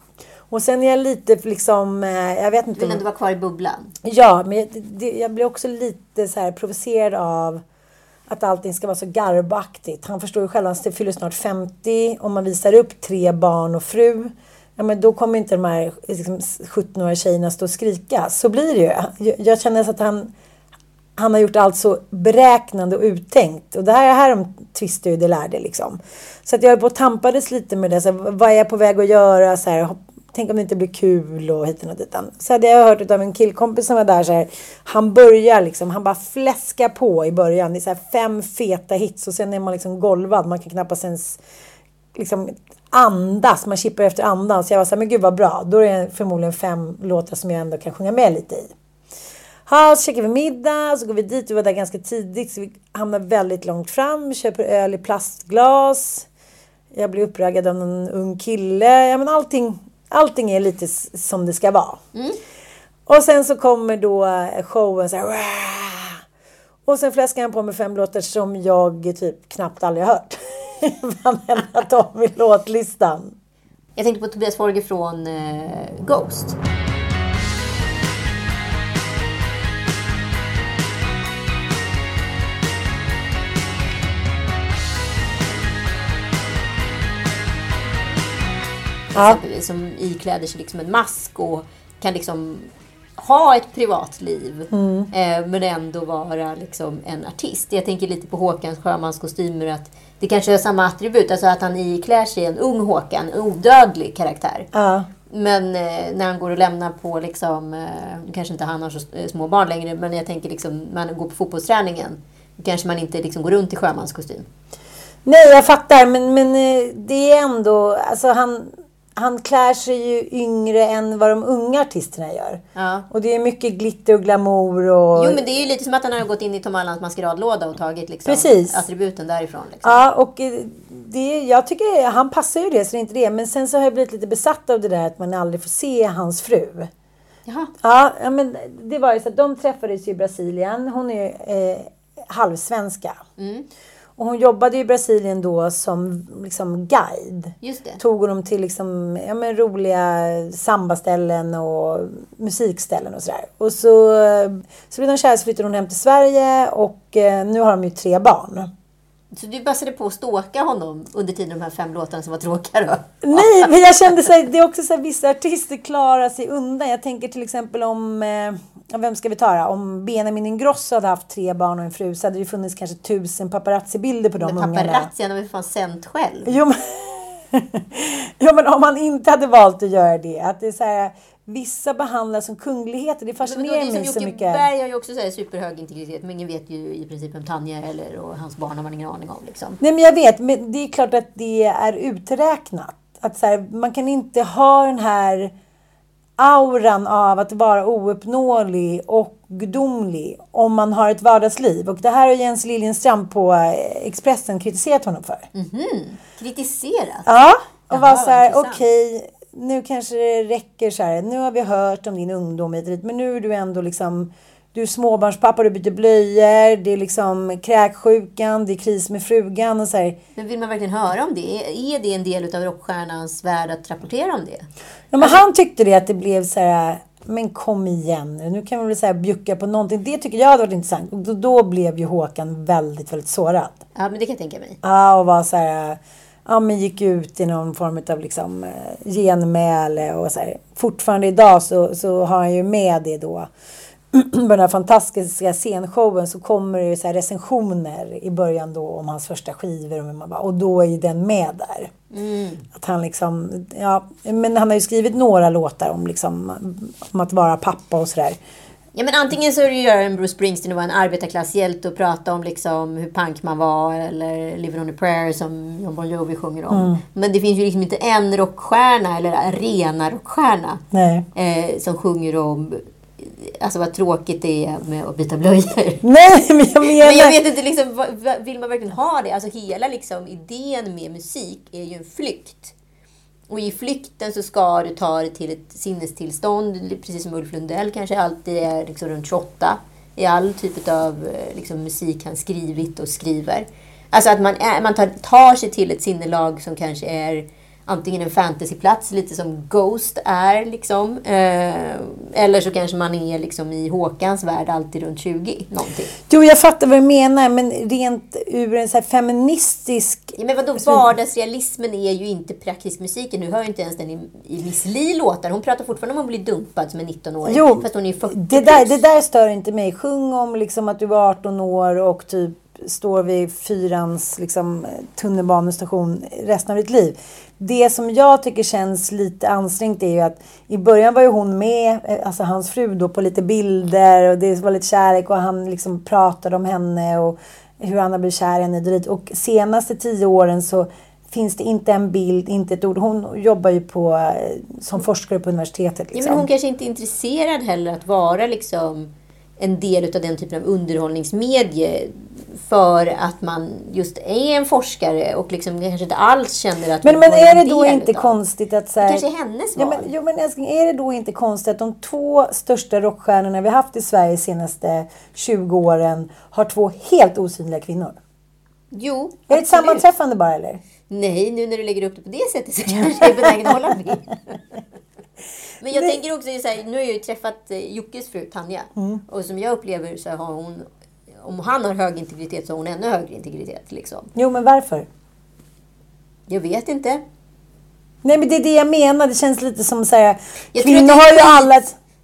Och sen är jag lite liksom, jag vet inte. Vill ändå vara kvar i bubblan? Ja, men jag, det, jag blir också lite så här provocerad av att allting ska vara så garbaktigt. Han förstår ju själv, han fyller snart femtio. Om man visar upp tre barn och fru, ja, men då kommer inte de här liksom, sjutton-åriga tjejerna stå och skrika. Så blir det ju. Jag, jag känner att han, han har gjort allt så beräknande och uttänkt. Och det här, här de tvistar ju, det lärde liksom. Så att jag på tampades lite med det. Så här, vad är jag på väg att göra? Så här, tänk om det inte blir kul och hit och dit. Så hade jag hört av en killkompis som var där så här, han börjar liksom, han bara fläskar på i början. Det är så här fem feta hits och sen är man liksom golvad. Man kan knappast ens liksom andas, man chippar efter andan. Så jag var så här, men gud vad bra. Då är det förmodligen fem låtar som jag ändå kan sjunga med lite i. Ja, så käkar vi middag, så går vi dit. Vi var där ganska tidigt så vi hamnar väldigt långt fram. Köper öl i plastglas. Jag blir uppraggad av en ung kille. Ja, men allting... Allting är lite som det ska vara. Mm. Och sen så kommer då showen så här. Wah! Och sen fläskar han på med fem låtar som jag typ knappt aldrig har hört. Man ändrat dem i låtlistan. Jag tänkte på Tobias Forge från uh, Ghost. Ja. Som ikläder sig liksom en mask och kan liksom ha ett privatliv mm. eh, men ändå vara liksom en artist. Jag tänker lite på Håkans Sjömans kostymer, att det kanske är samma attribut, alltså att han iklär sig en ung Håkan, en odödlig karaktär. Ja. Men eh, när han går och lämnar på liksom, eh, kanske inte han har så små barn längre, men jag tänker liksom när man går på fotbollsträningen kanske man inte liksom går runt i Sjömans kostym. Nej, jag fattar, men, men det är ändå, alltså han Han klär sig ju yngre än vad de unga artisterna gör. Ja. Och det är mycket glitter och glamour. Och... Jo, men det är ju lite som att han har gått in i Tom Allans maskeradlåda och tagit liksom, attributen därifrån. Liksom. Ja, och det, jag tycker han passar ju det, så det är inte det. Men sen så har jag blivit lite besatt av det där att man aldrig får se hans fru. Jaha. Ja, men det var ju så att de träffades ju i Brasilien. Hon är ju eh, halvsvenska. Mm. Och hon jobbade i Brasilien då som liksom guide. Just det. Tog honom till liksom, ja, men roliga sambaställen och musikställen och sådär. Och så, så blev de kära, så flyttade hon hem till Sverige och eh, nu har de ju tre barn. Så du passade på att ståka honom under tiden de här fem låtarna som var tråkiga då? Nej, men jag kände så här, det är också så här, vissa artister klarar sig undan. Jag tänker till exempel om... Eh, vem ska vi ta då? Om Benjamin Ingrosso hade haft tre barn och en fru så hade det funnits kanske tusen paparazzi-bilder på de ungarna. Men paparazzi har vi fan sänt själv. Jo men, jo, men om man inte hade valt att göra det. Att det är så här, vissa behandlas som kungligheter. Det fascinerar mig så mycket. Berg har ju också så här superhög integritet. Men ingen vet ju i princip vem Tanja eller och hans barn har man ingen aning om. Liksom. Nej, men jag vet. Men det är klart att det är uträknat. Att så här, man kan inte ha den här auran av att vara ouppnåelig och gudomlig om man har ett vardagsliv. Och det här har Jens Liljenstrand på Expressen kritiserat honom för. Mm-hmm. Kritiserat? Ja, och var så här, okej, okay, nu kanske det räcker så här. Nu har vi hört om din ungdom, men nu är du ändå liksom, du är småbarnspappa, du byter blöjor, det är liksom kräksjukan, det är kris med frugan och så här. Men vill man verkligen höra om det? Är det en del av rockstjärnans värld att rapportera om det? Ja, men alltså, han tyckte det att det blev så här, men kom igen nu, nu kan vi väl så här bjucka på någonting. Det tycker jag hade varit intressant. Och då, då blev ju Håkan väldigt, väldigt sårad. Ja, men det kan jag tänka mig. Ja, och var så här, ja, men gick ut i någon form av liksom genmäle och så här. Fortfarande idag så, så har han ju med det då. På den här fantastiska scenshowen så kommer det ju så här recensioner i början då om hans första skivor och, man bara, och då är ju den med där. Mm. Att han liksom, ja, men han har ju skrivit några låtar om liksom om att vara pappa och sådär. Ja, men antingen så är det ju göra en Bruce Springsteen och vara en arbetarklasshjälte och prata om liksom hur punk man var, eller Living on a Prayer som Jon Bon Jovi sjunger om. Mm. Men det finns ju liksom inte en rockstjärna eller en rena rockstjärna eh, som sjunger om alltså vad tråkigt det är med att byta blöjor. Nej, men jag menar... Men jag vet inte, liksom, vill man verkligen ha det? Alltså hela liksom, idén med musik är ju en flykt. Och i flykten så ska du ta det till ett sinnestillstånd, precis som Ulf Lundell kanske alltid är liksom runt tjugoåtta i all typ av liksom, musik han skrivit och skriver. Alltså att man, är, man tar, tar sig till ett sinnelag som kanske är antingen en fantasyplats, lite som Ghost är liksom. Eh, eller så kanske man är liksom i Håkans värld alltid runt tjugo någonting. Jo, jag fattar vad du menar, men rent ur en så här feministisk... Ja, men vadå, vardagsrealismen är ju inte praktisk musiken. Nu hör ju inte ens den i, i Miss Li låtar. Hon pratar fortfarande om att bli dumpad som en nitton-åring. Jo, fast hon är fyrtio det där, det där stör inte mig. Sjung om liksom att du var arton år och typ står vid fyrans liksom, tunnelbanestation resten av ditt liv. Det som jag tycker känns lite ansträngt är ju att i början var ju hon med, alltså hans fru då, på lite bilder och det var lite kärlek och han liksom pratade om henne och hur han har blivit kär i henne. Och senaste tio åren så finns det inte en bild, inte ett ord. Hon jobbar ju på, som forskare på universitetet. Liksom. Ja, men hon kanske inte är intresserad heller att vara liksom en del av den typen av underhållningsmedie för att man just är en forskare och liksom kanske inte alls känner att... Men, men är det då inte utav. konstigt att... Så här, det kanske är hennes val. Ja, men, jo, men älskling, är det då inte konstigt att de två största rockstjärnorna vi haft i Sverige de senaste tjugo åren har två helt osynliga kvinnor? Jo, är det ett sammanträffande bara, eller? Nej, nu när du lägger upp det på det sättet så kanske jag är benägen att hålla med. Men jag Nej. tänker också så här, nu har jag ju träffat Jockes fru Tanja. Mm. Och som jag upplever så har hon, om han har hög integritet så har hon ännu högre integritet. Liksom. Jo, men varför? Jag vet inte. Nej, men det är det jag menar. Det känns lite som så här, jag kvinnor har ju alla...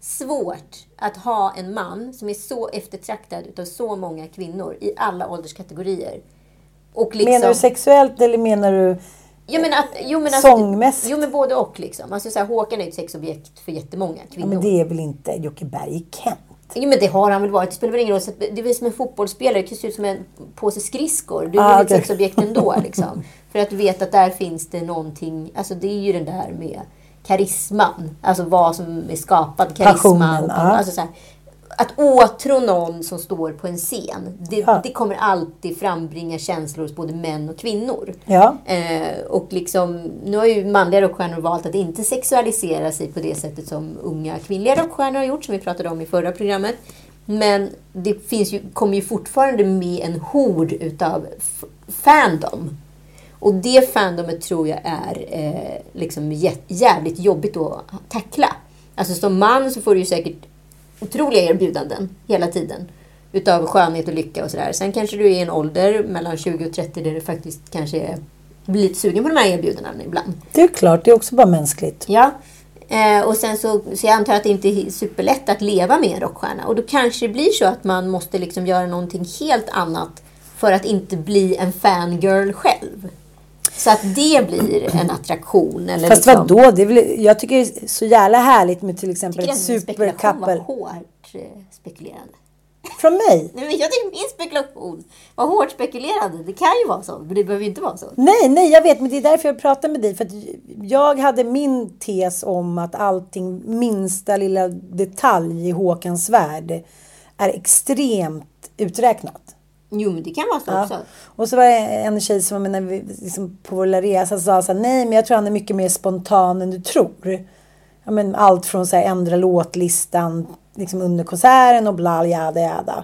svårt att ha en man som är så eftertraktad utav så många kvinnor i alla ålderskategorier. Och liksom, menar du sexuellt eller menar du jo, men att, jo, men sångmässigt? Jo, men både och liksom. Alltså så här, Håkan är ett sexobjekt för jättemånga kvinnor. Ja, men det är väl inte Jocke Berg Kent? Jo, men det har han väl varit. Det spelar väl ingen roll. Det är väl som en fotbollsspelare. Det kan se ut som en påse skridskor. Du är ah, väl okay. ett sexobjekt ändå liksom. För att du vet att där finns det någonting. Alltså det är ju den där med karisman. Alltså vad som är skapad karisma. Passionen, och, ja. alltså så här, att åtrå någon som står på en scen, det, ja. det kommer alltid frambringa känslor hos både män och kvinnor. Ja. Eh, och liksom, nu har ju manliga rockstjärnor valt att inte sexualisera sig på det sättet som unga kvinnliga rockstjärnor har gjort, som vi pratade om i förra programmet. Men det finns ju, kommer ju fortfarande med en hord utav f- fandom. Och det fandomet tror jag är eh, liksom jä- jävligt jobbigt att tackla. Alltså som man så får du ju säkert otroliga erbjudanden hela tiden utav skönhet och lycka och sådär. Sen kanske du är i en ålder mellan tjugo och trettio där du faktiskt kanske är, blir lite sugen på de här erbjudandena ibland. Det är klart, det är också bara mänskligt. Ja, eh, och sen så, så jag antar att det inte är superlätt att leva med en rockstjärna. Och då kanske det blir så att man måste liksom göra någonting helt annat för att inte bli en fangirl själv. Så att det blir en attraktion. Eller fast liksom, vadå? Det är väl, jag tycker det är så jävla härligt med till exempel ett superkappel. Det var hårt spekulerande. Från mig? Nej, men jag tycker min spekulation var hårt spekulerande. Det kan ju vara så, men det behöver inte vara så. Nej, nej, jag vet. Men det är därför jag pratar med dig. För att jag hade min tes om att allting, minsta lilla detalj i Håkans värld är extremt uträknat. Jo, men det kan vara så ja. också. Och så var det en tjej som menar, liksom, på vår resa sa så här, nej, men jag tror han är mycket mer spontan än du tror. Ja, men allt från så här, ändra låtlistan liksom under konserten och bla, jada, jada.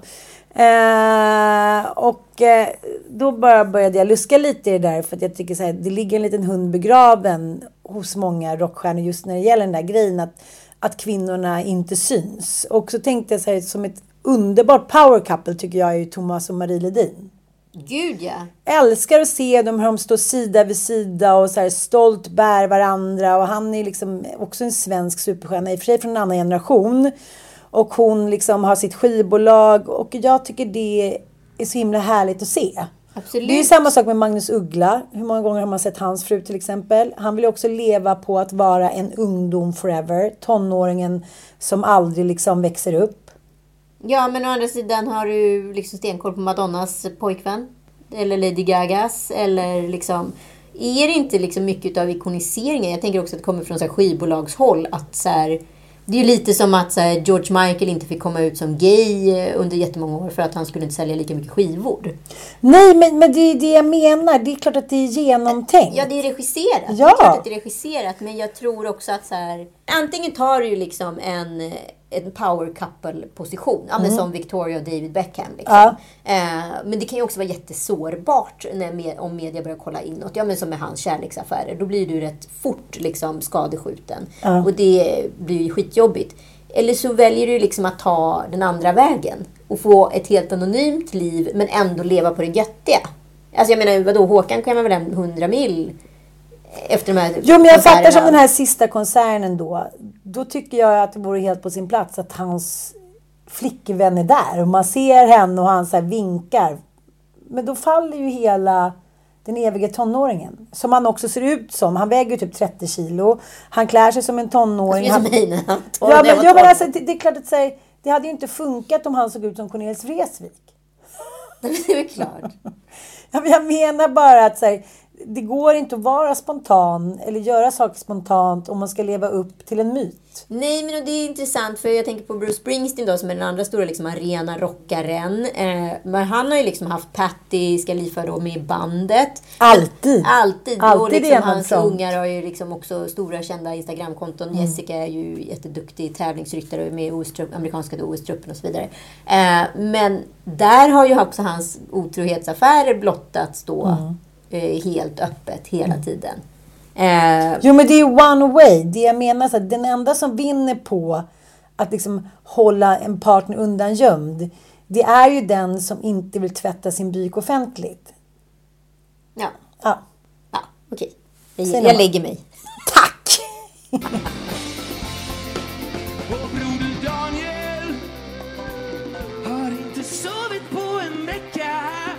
Eh, och eh, då bara började jag luska lite i det där, för att jag tycker så här, det ligger en liten hund begraven hos många rockstjärnor just när det gäller den där grejen att, att kvinnorna inte syns. Och så tänkte jag så här, som ett underbart power couple tycker jag är ju Thomas och Marie Ledin. Gud ja. Älskar att se dem hur de står sida vid sida och så här stolt bär varandra. Och han är liksom också en svensk superstjärna, i och för sig från en annan generation. Och hon liksom har sitt skivbolag. Och jag tycker det är så himla härligt att se. Absolut. Det är ju samma sak med Magnus Uggla. Hur många gånger har man sett hans fru till exempel? Han vill också leva på att vara en ungdom forever. Tonåringen som aldrig liksom växer upp. Ja, men å andra sidan har du liksom stenkoll på Madonnas pojkvän. Eller Lady Gagas. Eller liksom... Är det inte liksom mycket av ikoniseringen? Jag tänker också att det kommer från så här skivbolagshåll. Att så här, det är ju lite som att så här, George Michael inte fick komma ut som gay under jättemånga år. För att han skulle inte sälja lika mycket skivor. Nej, men, men det är det jag menar. Det är klart att det är genomtänkt. Ja, det är regisserat. Ja. Det är klart att det är regisserat. Men jag tror också att så här... Antingen tar du ju liksom en... en power couple-position. Ja, men Mm. som Victoria och David Beckham. Liksom. Ja. Eh, men det kan ju också vara jättesårbart när med, om media börjar kolla inåt. Ja, men som med hans kärleksaffärer. Då blir du rätt fort liksom, skadeskjuten. Ja. Och det blir ju skitjobbigt. Eller så väljer du liksom att ta den andra vägen. Och få ett helt anonymt liv, men ändå leva på det göttiga. Alltså jag menar, vadå, Håkan kan man väl en hundra mil efter de här Jo, men jag konserterna. fattar som den här sista konserten då. Då tycker jag att det vore helt på sin plats att hans flickvän är där. Och man ser henne och han så här vinkar. Men då faller ju hela den eviga tonåringen. Som han också ser ut som. Han väger ju typ trettio kilo. Han klär sig som en tonåring. Alltså, Han... som mig, han ja, men, ja, men alltså, det, det är klart att säga, det hade ju inte funkat om han såg ut som Cornelis Vreeswijk. Det är väl klart. Ja, men jag menar bara att så här, det går inte att vara spontan eller göra saker spontant om man ska leva upp till en myt. Nej, men det är intressant för jag tänker på Bruce Springsteen då, som är den andra stora liksom, arena-rockaren. Eh, men han har ju liksom haft Patti Skalifa då med i bandet. Alltid. Alltid. Alltid och liksom, det är hans front. ungar har ju liksom också stora kända Instagramkonton. Mm. Jessica är ju jätteduktig tävlingsryttare med O S-trupp, amerikanska O S-truppen och så vidare. Eh, men där har ju också hans otrohetsaffärer blottats då. Mm. Helt öppet hela tiden. Eh, jo, men det är one way. Det jag menar så att den enda som vinner på att liksom hålla en partner undan gömd, det är ju den som inte vill tvätta sin byk offentligt. Ja. Ja. Ja, okej. Okay. Jag, jag lägger mig. Tack! Och broder Daniel har inte sovit på en vecka.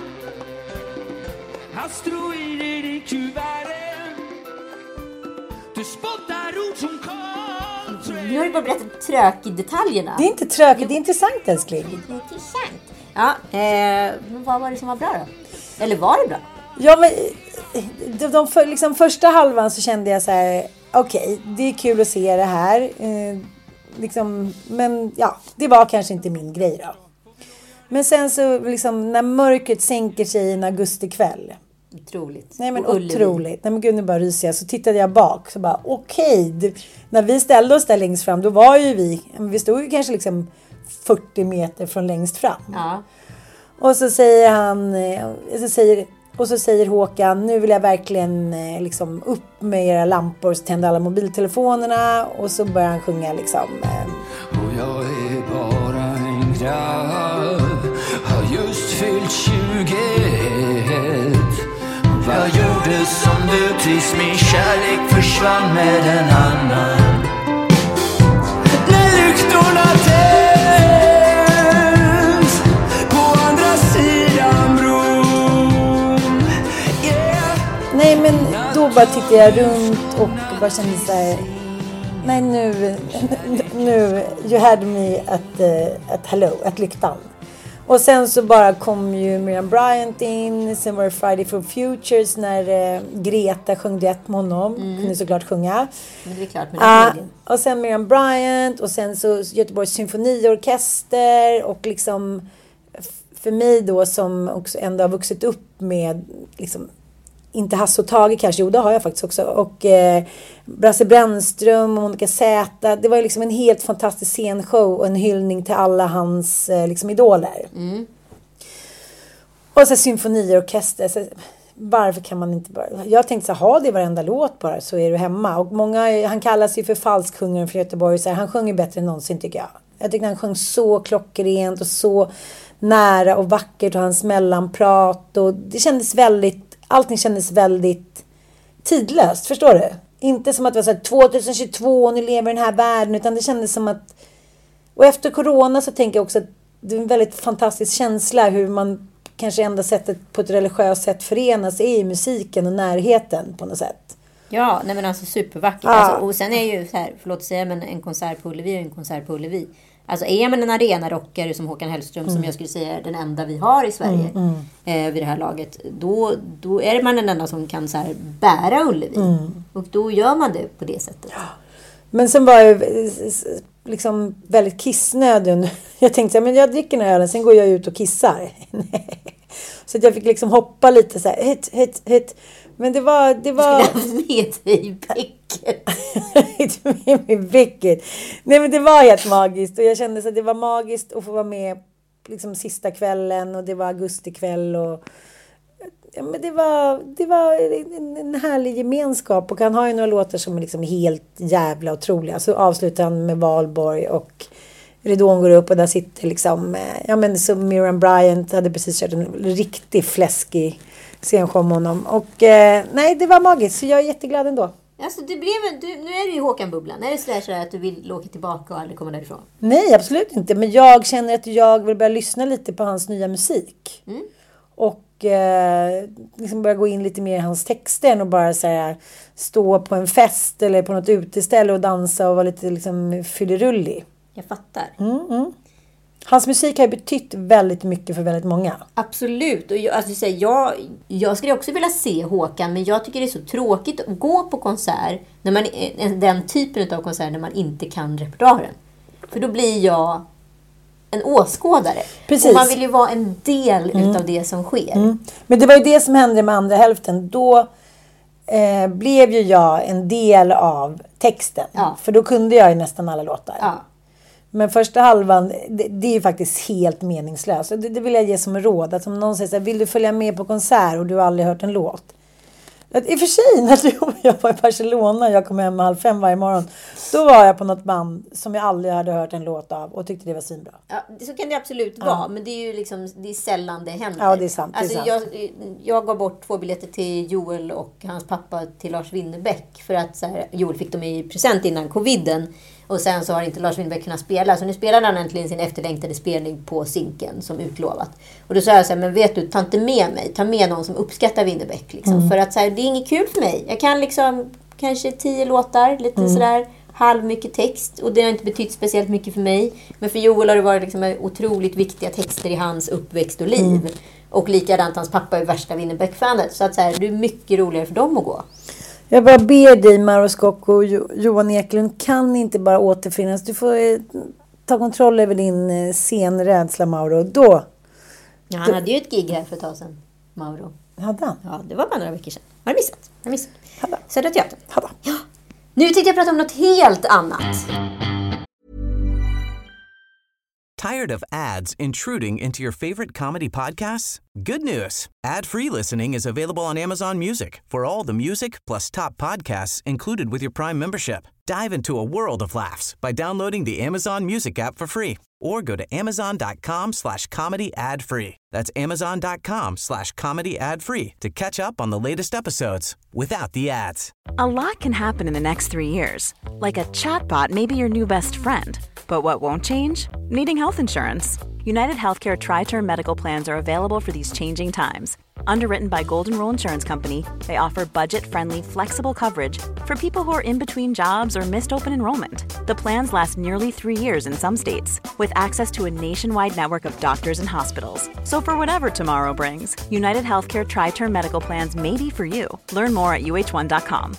Asteroider i kuverten. Du spottar ord som kom. Nu har du bara berättat trök i detaljerna. Det är inte trökigt, det är intressant älskling. Det är intressant. Ja, eh, men vad var det som var bra då? Eller var det bra? Ja, men de, de för, liksom, första halvan så kände jag så här, okej, okay, det är kul att se det här. Eh, liksom, men ja, det var kanske inte min grej då. Men sen så liksom, när mörkret sänker sig en augustikväll. Otroligt. Nej, men otroligt. Nej, men gud, nu bara ryser jag. Så tittade jag bak. Så bara, okej. Okay. När vi ställde oss där längst fram, då var ju vi... Vi stod ju kanske liksom fyrtio meter från längst fram. Ja. Och så säger han... Så säger, och så säger Håkan, nu vill jag verkligen liksom upp med era lampor. Så tände alla mobiltelefonerna. Och så börjar han sjunga liksom... Och jag är bara en grabb. Har just fyllt tjugo. Jag gjorde som du tills min kärlek försvann med en annan. När lyktorna tänds på andra sidan bron. Yeah. Nej, men då bara tittade jag runt och bara kände så här... Nej, nu... Nu... You had me at, uh, at hello, at lyktan. Och sen så bara kom ju Miriam Bryant in. Sen var det Friday for Futures när eh, Greta sjöng duett med honom. Mm. Kunde såklart sjunga. Men det är klart med den uh, och sen Miriam Bryant. Och sen så Göteborgs symfoniorkester. Och liksom för mig då som också ändå har vuxit upp med liksom, inte Hasse och Tage kanske, jo det har jag faktiskt också. Och eh, Brasse Brännström och Monica Zäta. Det var ju liksom en helt fantastisk scenshow och en hyllning till alla hans eh, liksom idoler. Mm. Och så symfoniorkester. Så, varför kan man inte bara... Jag tänkte så här, ha det varenda låt bara så är du hemma. Och många, han kallas ju för falskhungaren från Göteborg. Så här, han sjunger bättre än någonsin tycker jag. Jag tycker han sjöng så klockrent och så nära och vackert och hans mellanprat. Och det kändes väldigt... Allting kändes väldigt tidlöst, förstår du? Inte som att det var så här tjugohundratjugotvå och nu lever i den här världen, utan det kändes som att... Och efter corona så tänker jag också att det är en väldigt fantastisk känsla hur man kanske enda sättet på ett religiöst sätt förenas är i musiken och närheten på något sätt. Ja, nej men alltså supervackert. Ja. Alltså, och sen är ju så här, förlåt att säga, men en konsert på Ullevi är en konsert på Ullevi. Alltså är man en arenarockare som Håkan Hellström, mm. som jag skulle säga är den enda vi har i Sverige mm, mm. Eh, vid det här laget, då, då är man den enda som kan så här, bära Ullevi. Mm. Och då gör man det på det sättet. Ja. Men sen var jag liksom väldigt kissnödig. Jag tänkte så här, men jag dricker den här ölen, sen går jag ut och kissar. Så att jag fick liksom hoppa lite så här, hit, hit, hit. Men det var... Det var... Du skulle ha med dig i bäcket. Inte med mig i bäcket. Nej, men det var helt magiskt. Och jag kände så att det var magiskt att få vara med liksom sista kvällen. Och det var augustikväll och... Ja, men det var, det var en, en härlig gemenskap. Och han har ju några låtar som är liksom helt jävla otroliga. Så avslutar han med Valborg och ridån går upp och där sitter liksom... Ja, men så Miriam Bryant hade precis kört en riktigt fläskig scenshow med honom. Och eh, nej, det var magiskt. Så jag är jätteglad ändå. Alltså, det blev, du, nu är du i Håkan-bubblan. Är det sådär så att du vill åka tillbaka och aldrig komma därifrån? Nej, absolut inte. Men jag känner att jag vill börja lyssna lite på hans nya musik. Mm. Och eh, liksom börja gå in lite mer i hans texter än och bara så här, stå på en fest eller på något uteställe och dansa och vara lite liksom fyllerullig. Jag fattar. Mm, mm. Hans musik har ju betytt väldigt mycket för väldigt många. Absolut. Och jag, alltså, jag, jag skulle också vilja se Håkan, men jag tycker det är så tråkigt att gå på konsert när man, den typen av konsert när man inte kan repertoaren. För då blir jag en åskådare. Precis. Och man vill ju vara en del mm. utav det som sker. Mm. Men det var ju det som hände med andra hälften. Då eh, blev ju jag en del av texten. Ja. För då kunde jag ju nästan alla låtar. Ja. Men första halvan, det, det är ju faktiskt helt meningslöst. Det, det vill jag ge som råd. Att om någon säger så här, vill du följa med på konsert och du har aldrig hört en låt? Att i och för sig, när jag var i Barcelona, jag kom hem halv fem varje morgon. Då var jag på något band som jag aldrig hade hört en låt av och tyckte det var svinbra. Ja, så kan det absolut ja. vara. Men det är ju liksom, det är sällan det händer. Ja, det är sant. Alltså, det är sant. Jag, jag gav bort två biljetter till Joel och hans pappa till Lars Winnerbäck. För att så här, Joel fick dem i present innan coviden. Och sen så har inte Lars Winnerbäck kunnat spela. Så nu spelade han äntligen sin efterlängtade spelning på Zinken som utlovat. Och då sa jag så här, men vet du, ta inte med mig. Ta med någon som uppskattar Winnerbäck. Liksom. Mm. För att så här, det är inget kul för mig. Jag kan liksom kanske tio låtar, lite mm. sådär halv mycket text. Och det har inte betytt speciellt mycket för mig. Men för Joel har det varit liksom otroligt viktiga texter i hans uppväxt och liv. Mm. Och likadant hans pappa är värsta Winnerbäck-fanet. Så att så här, det är mycket roligare för dem att gå. Jag bara ber dig, Mauro Scocco och Johan Eklund, kan inte bara återfinnas. Du får eh, ta kontroll över din eh, scenrädsla, Mauro. Då. Ja, han då. hade ju ett gig här för ett tag sedan, Mauro. Hade han? Ja, det var bara några veckor sedan. Har du missat? Har du missat? Hade han? Södra Teatern. Hade han? Ja. Nu tänkte jag prata om något helt annat. Tired of ads intruding into your favorite comedy podcasts? Good news. Ad-free listening is available on Amazon Music for all the music plus top podcasts included with your Prime membership. Dive into a world of laughs by downloading the Amazon Music app for free or go to amazon.com slash comedy ad free. That's amazon.com slash comedy ad free to catch up on the latest episodes without the ads. A lot can happen in the next three years. Like a chatbot may be your new best friend. But what won't change? Needing health insurance. United Healthcare Tri-Term Medical Plans are available for these changing times. Underwritten by Golden Rule Insurance Company, they offer budget-friendly, flexible coverage for people who are in between jobs or missed open enrollment. The plans last nearly three years in some states, with access to a nationwide network of doctors and hospitals. So for whatever tomorrow brings, United Healthcare Tri-Term Medical Plans may be for you. Learn more at u h one dot com.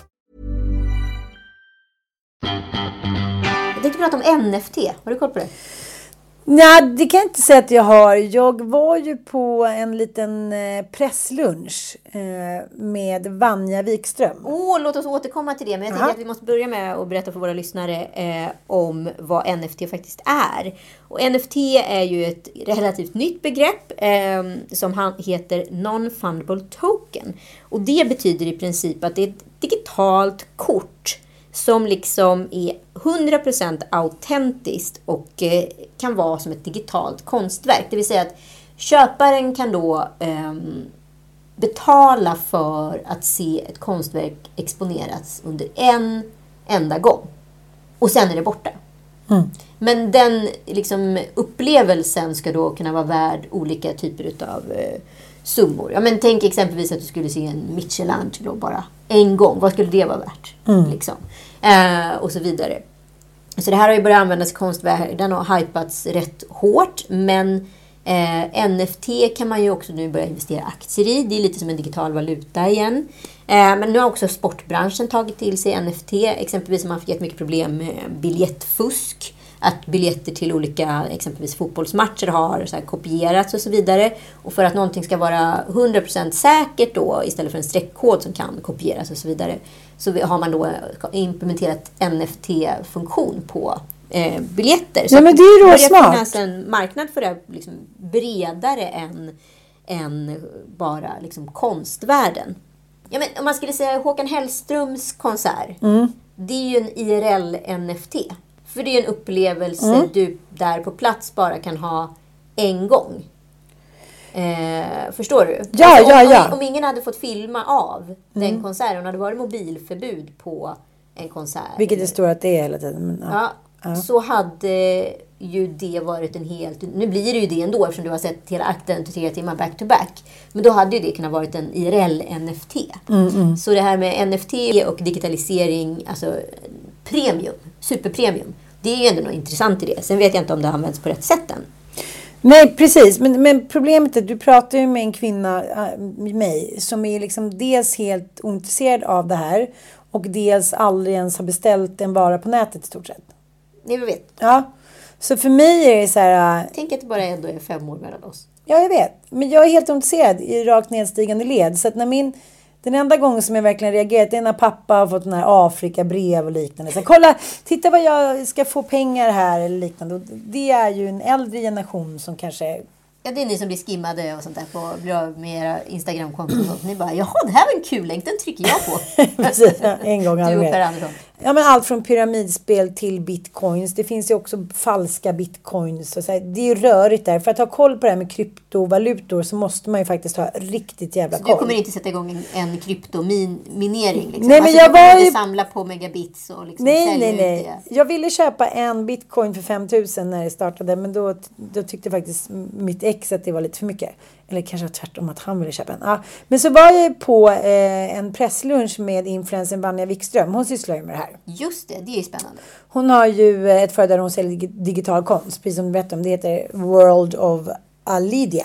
Jag tänkte prata om N F T. Har du koll på det? Nej, det kan jag inte säga att jag har. Jag var ju på en liten presslunch med Vanja Wikström. Åh, oh, låt oss återkomma till det. Men jag tänker att vi måste börja med att berätta för våra lyssnare eh, om vad N F T faktiskt är. Och N F T är ju ett relativt nytt begrepp eh, som han heter Non-Fundable Token. Och det betyder i princip att det är ett digitalt kort som liksom är hundra procent autentiskt och eh, kan vara som ett digitalt konstverk. Det vill säga att köparen kan då eh, betala för att se ett konstverk exponeras under en enda gång. Och sen är det borta. Mm. Men den liksom, upplevelsen ska då kunna vara värd olika typer av eh, summor. Ja, men tänk exempelvis att du skulle se en Michelangelo bara en gång. Vad skulle det vara värt? Mm. Liksom. Eh, och så vidare. Så det här har ju börjat användas i konstvärlden och hypats rätt hårt. Men eh, N F T kan man ju också nu börja investera aktier i. Det är lite som en digital valuta igen. Eh, men nu har också sportbranschen tagit till sig N F T. Exempelvis har man haft jättemycket problem med biljettfusk. att biljetter till olika exempelvis fotbollsmatcher har så här kopierats och så vidare. Och för att någonting ska vara hundra procent säkert då, istället för en streckkod som kan kopieras och så vidare, så har man då implementerat N F T-funktion på eh, biljetter. Så ja, men det är ju då smart. Det finns en marknad för det liksom bredare än, än bara liksom konstvärlden. Ja, men om man skulle säga Håkan Hellströms konsert, mm. det är ju en I R L-N F T. För det är en upplevelse mm. du där på plats bara kan ha en gång. Eh, förstår du? Ja, alltså, ja, om, ja. Om, om ingen hade fått filma av mm. den konserten, och hade varit mobilförbud på en konsert. Vilket det står att det är hela tiden. Men, ja. Ja, ja. Så hade ju det varit en helt... Nu blir det ju det ändå, eftersom du har sett hela akten till tre timmar back to back. Men då hade ju det kunnat varit en I R L-N F T. Mm, mm. Så det här med N F T och digitalisering, alltså premium, superpremium, det är ju ändå något intressant i det. Sen vet jag inte om det används på rätt sätt än. Nej, precis. Men, men problemet är att du pratar ju med en kvinna, äh, mig, som är liksom dels helt ointresserad av det här och dels aldrig ens har beställt en vara på nätet i stort sett. Nej, vi vet. Ja. Så för mig är det så här... Tänk att det bara ändå är fem år mellan oss. Ja, jag vet. Men jag är helt intresserad i rakt nedstigande led. Så att när min... Den enda gången som jag verkligen reagerat är när pappa har fått den här Afrika-brev och liknande. Så kolla, titta vad jag ska få pengar här eller liknande. Och det är ju en äldre generation som kanske... Ja, det är ni som blir skimmade och sånt där på, blir av med era Instagram-konton. Ni bara, jaha, det här var en kul länk, den trycker jag på. Precis, en gång. Du och Per Andersson. Ja, men allt från pyramidspel till bitcoins. Det finns ju också falska bitcoins. Och så här, det är ju rörigt där. För att ha koll på det här med kryptovalutor så måste man ju faktiskt ha riktigt jävla så koll. Du kommer inte sätta igång en, en kryptominering? Liksom. Nej, men alltså, jag du kommer var ju... inte samla på megabits och liksom nej, sälja nej, nej. ut det. Jag ville köpa en bitcoin för fem tusen när det startade. Men då, då tyckte faktiskt mitt ex att det var lite för mycket. Eller kanske tvärtom att han ville köpa en. Ja. Men så var jag på eh, en presslunch med influencern Vanja Wikström. Hon sysslar ju med det här. Just det, det är spännande. Hon har ju ett företag där hon säljer digital konst. Precis som du berättade om. Det heter World of Alidia.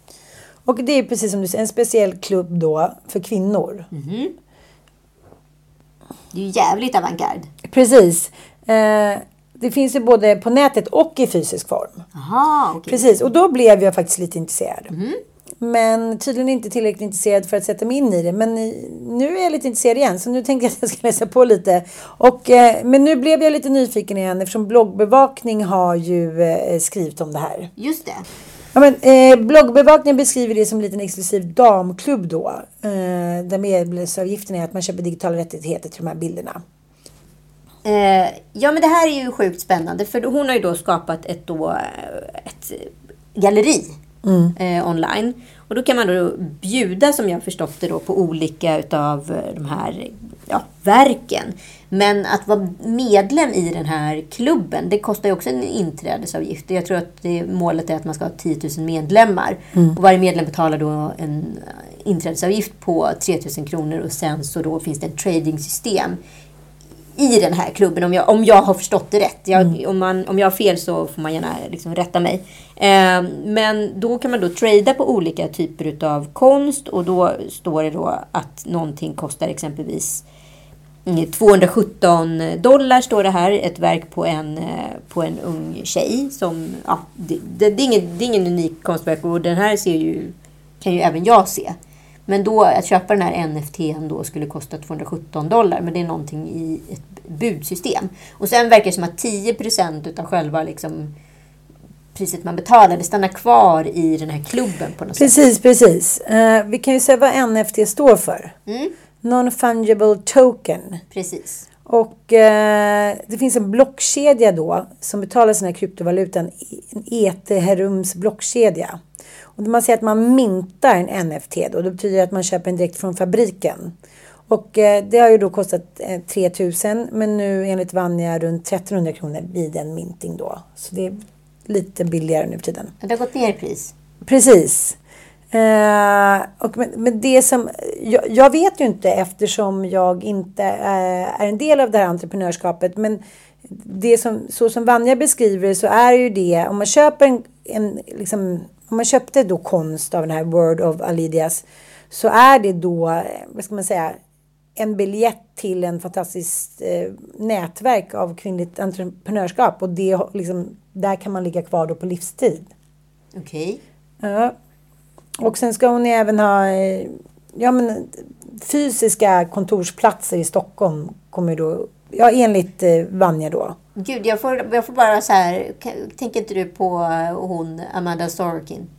Och det är precis som du säger en speciell klubb då för kvinnor. Mm-hmm. Det är ju jävligt avantgarde. Precis. Eh, det finns ju både på nätet och i fysisk form. Aha, okay. Precis, och då blev jag faktiskt lite intresserad. Mm. Men tydligen inte tillräckligt intresserad för att sätta mig in i det. Men nu är jag lite intresserad igen. Så nu tänkte jag att jag ska läsa på lite. Och, eh, men nu blev jag lite nyfiken igen. Eftersom bloggbevakning har ju eh, skrivit om det här. Just det. Ja, men, eh, bloggbevakningen beskriver det som en liten exklusiv damklubb då. Eh, där medlemsavgiften är att man köper digitala rättigheter till de här bilderna. Eh, ja, men det här är ju sjukt spännande. För hon har ju då skapat ett, då, ett galleri mm. eh, online. Och då kan man då bjuda, som jag har förstått det, då, på olika utav de här ja, verken. Men att vara medlem i den här klubben, det kostar ju också en inträdesavgift. Jag tror att det, målet är att man ska ha tio tusen medlemmar. Mm. Och varje medlem betalar då en inträdesavgift på tre tusen kronor. Och sen så då finns det ett tradingsystem i den här klubben, om jag, om jag har förstått det rätt. Jag, mm. om, man, om jag har fel så får man gärna liksom rätta mig. Eh, men då kan man då trada på olika typer av konst. Och då står det då att någonting kostar exempelvis tvåhundrasjutton dollar står det här. Ett verk på en, på en ung tjej. Som, ja, det, det, det, är ingen, det är ingen unik konstverk. Och den här ser ju, kan ju även jag se. Men då att köpa den här N F T:n då skulle kosta tvåhundrasjutton dollar. Men det är någonting i ett budsystem. Och sen verkar det som att tio procent utav själva liksom priset man betalar, det stannar kvar i den här klubben på något precis, sätt. Precis, precis. Uh, vi kan ju säga vad N F T står för. Mm. Non-fungible token. Precis. Och uh, det finns en blockkedja då som betalar sina kryptovalutan, en Ethereums blockkedja. Och man säger att man mintar en N F T då. Det betyder att man köper den direkt från fabriken. Och eh, det har ju då kostat eh, tre tusen. Men nu enligt Vanja runt trettonhundra kronor vid en minting då. Så det är lite billigare nu för tiden. Det har gått ner i pris. Precis. Eh, och men, men det som... Jag, jag vet ju inte eftersom jag inte eh, är en del av det här entreprenörskapet. Men det som, så som Vanja beskriver det så är ju det... Om man köper en... en liksom, om man köpte då konst av den här World of Alidias så är det då, vad ska man säga, en biljett till en fantastiskt eh, nätverk av kvinnligt entreprenörskap. Och det, liksom, där kan man ligga kvar då på livstid. Okej. Okay. Ja. Och sen ska hon även ha eh, ja, men, fysiska kontorsplatser i Stockholm. Kommer då, ja, enligt eh, Vanja då. Gud, jag får, jag får bara så här... Tänker inte du på hon, Amanda Sorkin?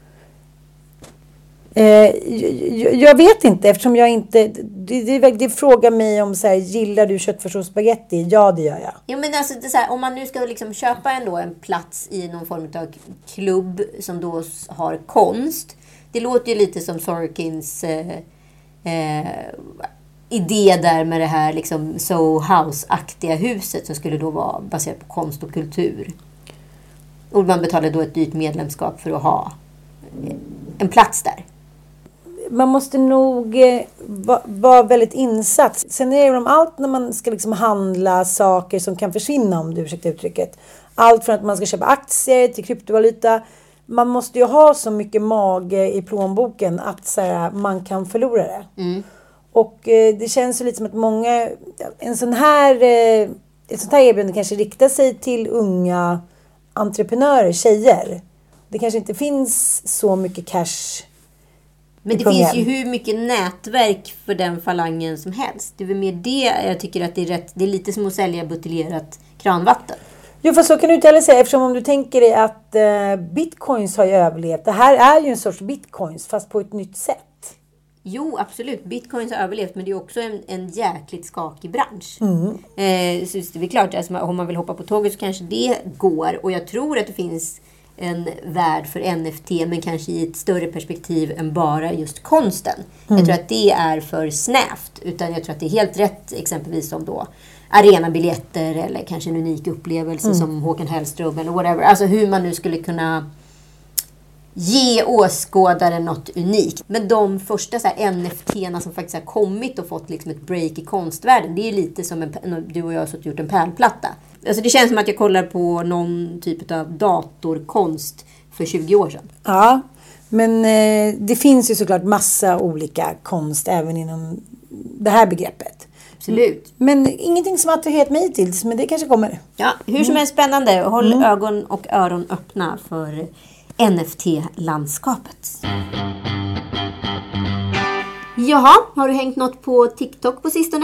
Eh, jag, jag vet inte, eftersom jag inte... Det, det, det frågar mig om så här, gillar du köttfärssås och spaghetti? Ja, det gör jag. Ja, men alltså, det är så här, om man nu ska liksom köpa ändå en plats i någon form av klubb som då har konst. Det låter ju lite som Sorkins eh, eh, idé där med det här liksom Soho House-aktiga huset som skulle då vara baserat på konst och kultur. Och man betalade då ett dyrt medlemskap för att ha en plats där. Man måste nog eh, vara va väldigt insatt. Sen är det om allt när man ska liksom handla saker som kan försvinna, om du ursäktar uttrycket. Allt från att man ska köpa aktier till kryptovaluta. Man måste ju ha så mycket mage i plånboken att så här, man kan förlora det. Mm. Och eh, det känns ju lite som att många... En sån här, eh, ett sånt här erbjudande kanske riktar sig till unga entreprenörer, tjejer. Det kanske inte finns så mycket cash. Men det finns ju hur mycket nätverk för den falangen som helst. Det är väl mer det jag tycker att det är rätt. Det är lite som att sälja buteljerat kranvatten. Jo, för så kan du inte heller säga. Eftersom om du tänker dig att eh, bitcoins har ju överlevt. Det här är ju en sorts bitcoins fast på ett nytt sätt. Jo, absolut. Bitcoins har överlevt, men det är också en, en jäkligt skakig bransch. Mm. Eh, så det är klart, alltså, om man vill hoppa på tåget så kanske det går. Och jag tror att det finns en värld för N F T, men kanske i ett större perspektiv än bara just konsten. Mm. Jag tror att det är för snävt, utan jag tror att det är helt rätt, exempelvis som då arenabiljetter eller kanske en unik upplevelse mm. som Håkan Hellström eller whatever. Alltså hur man nu skulle kunna ge åskådaren något unikt. Men de första så här N F T-erna som faktiskt har kommit och fått liksom ett break i konstvärlden, det är lite som en, du och jag har så gjort en pärlplatta. Alltså det känns som att jag kollar på någon typ av datorkonst för tjugo år sedan. Ja, men eh, det finns ju såklart massa olika konst även inom det här begreppet. Absolut. Men ingenting som attraherat mig hittills, men det kanske kommer. Ja, hur som helst spännande. Håll mm. ögon och öron öppna för N F T-landskapet. Jaha, har du hängt något på TikTok på sistone?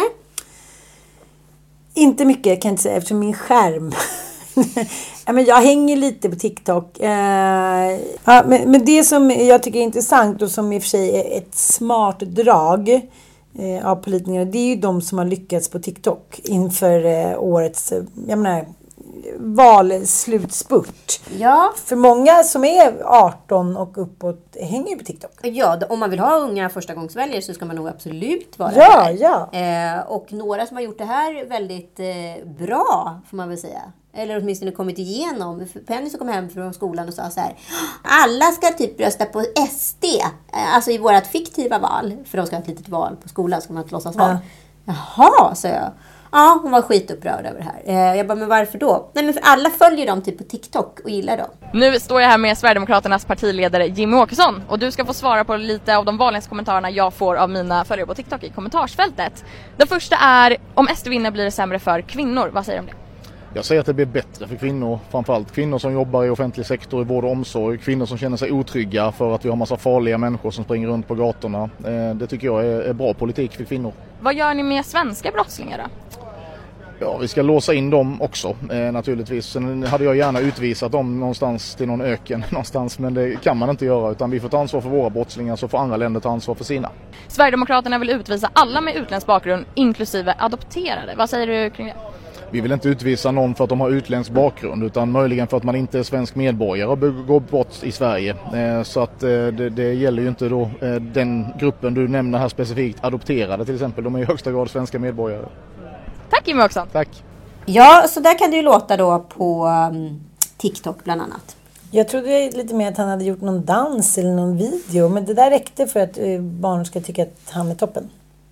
Inte mycket kan jag inte säga, eftersom min skärm... ja, men jag hänger lite på TikTok. Uh, ja, men, men det som jag tycker är intressant och som i och för sig är ett smart drag uh, av politikerna, det är ju de som har lyckats på TikTok inför uh, årets... Uh, jag menar, valslutspurt. Ja. För många som är arton och uppåt hänger ju på TikTok. Ja, om man vill ha unga förstagångsväljare så ska man nog absolut vara ja, där. Ja, eh, och några som har gjort det här väldigt eh, bra, får man väl säga. Eller åtminstone kommit igenom. Penny som kom hem från skolan och sa så här: alla ska typ rösta på S D. Alltså i vårat fiktiva val. För de ska ha ett litet val på skolan, ska man inte låtsas val. Ja. Jaha, sa jag. Ja, hon var skitupprörd över det här. Jag bara, men varför då? Nej, men för alla följer dem typ på TikTok och gillar dem. Nu står jag här med Sverigedemokraternas partiledare Jimmy Åkesson. Och du ska få svara på lite av de vanligaste kommentarerna jag får av mina följare på TikTok i kommentarsfältet. Den första är: om S D vinner blir det sämre för kvinnor. Vad säger du om det? Jag säger att det blir bättre för kvinnor, framförallt kvinnor som jobbar i offentlig sektor, i vård och omsorg, kvinnor som känner sig otrygga för att vi har massa farliga människor som springer runt på gatorna. Det tycker jag är bra politik för kvinnor. Vad gör ni med svenska brottslingar då? Ja, vi ska låsa in dem också eh, naturligtvis. Sen hade jag gärna utvisat dem någonstans till någon öken någonstans, men det kan man inte göra, utan vi får ta ansvar för våra brottslingar, så får andra länder ta ansvar för sina. Sverigedemokraterna vill utvisa alla med utländsk bakgrund, inklusive adopterade. Vad säger du kring det? Vi vill inte utvisa någon för att de har utländsk bakgrund, utan möjligen för att man inte är svensk medborgare och begår brott i Sverige. Eh, så att eh, det, det gäller ju inte då eh, den gruppen du nämner här specifikt, adopterade till exempel. De är i högsta grad svenska medborgare. Tack Jimmy också. Tack. Ja, så där kan det ju låta då på um, TikTok bland annat. Jag trodde lite mer att han hade gjort någon dans eller någon video. Men det där räckte för att uh, barn ska tycka att han är toppen.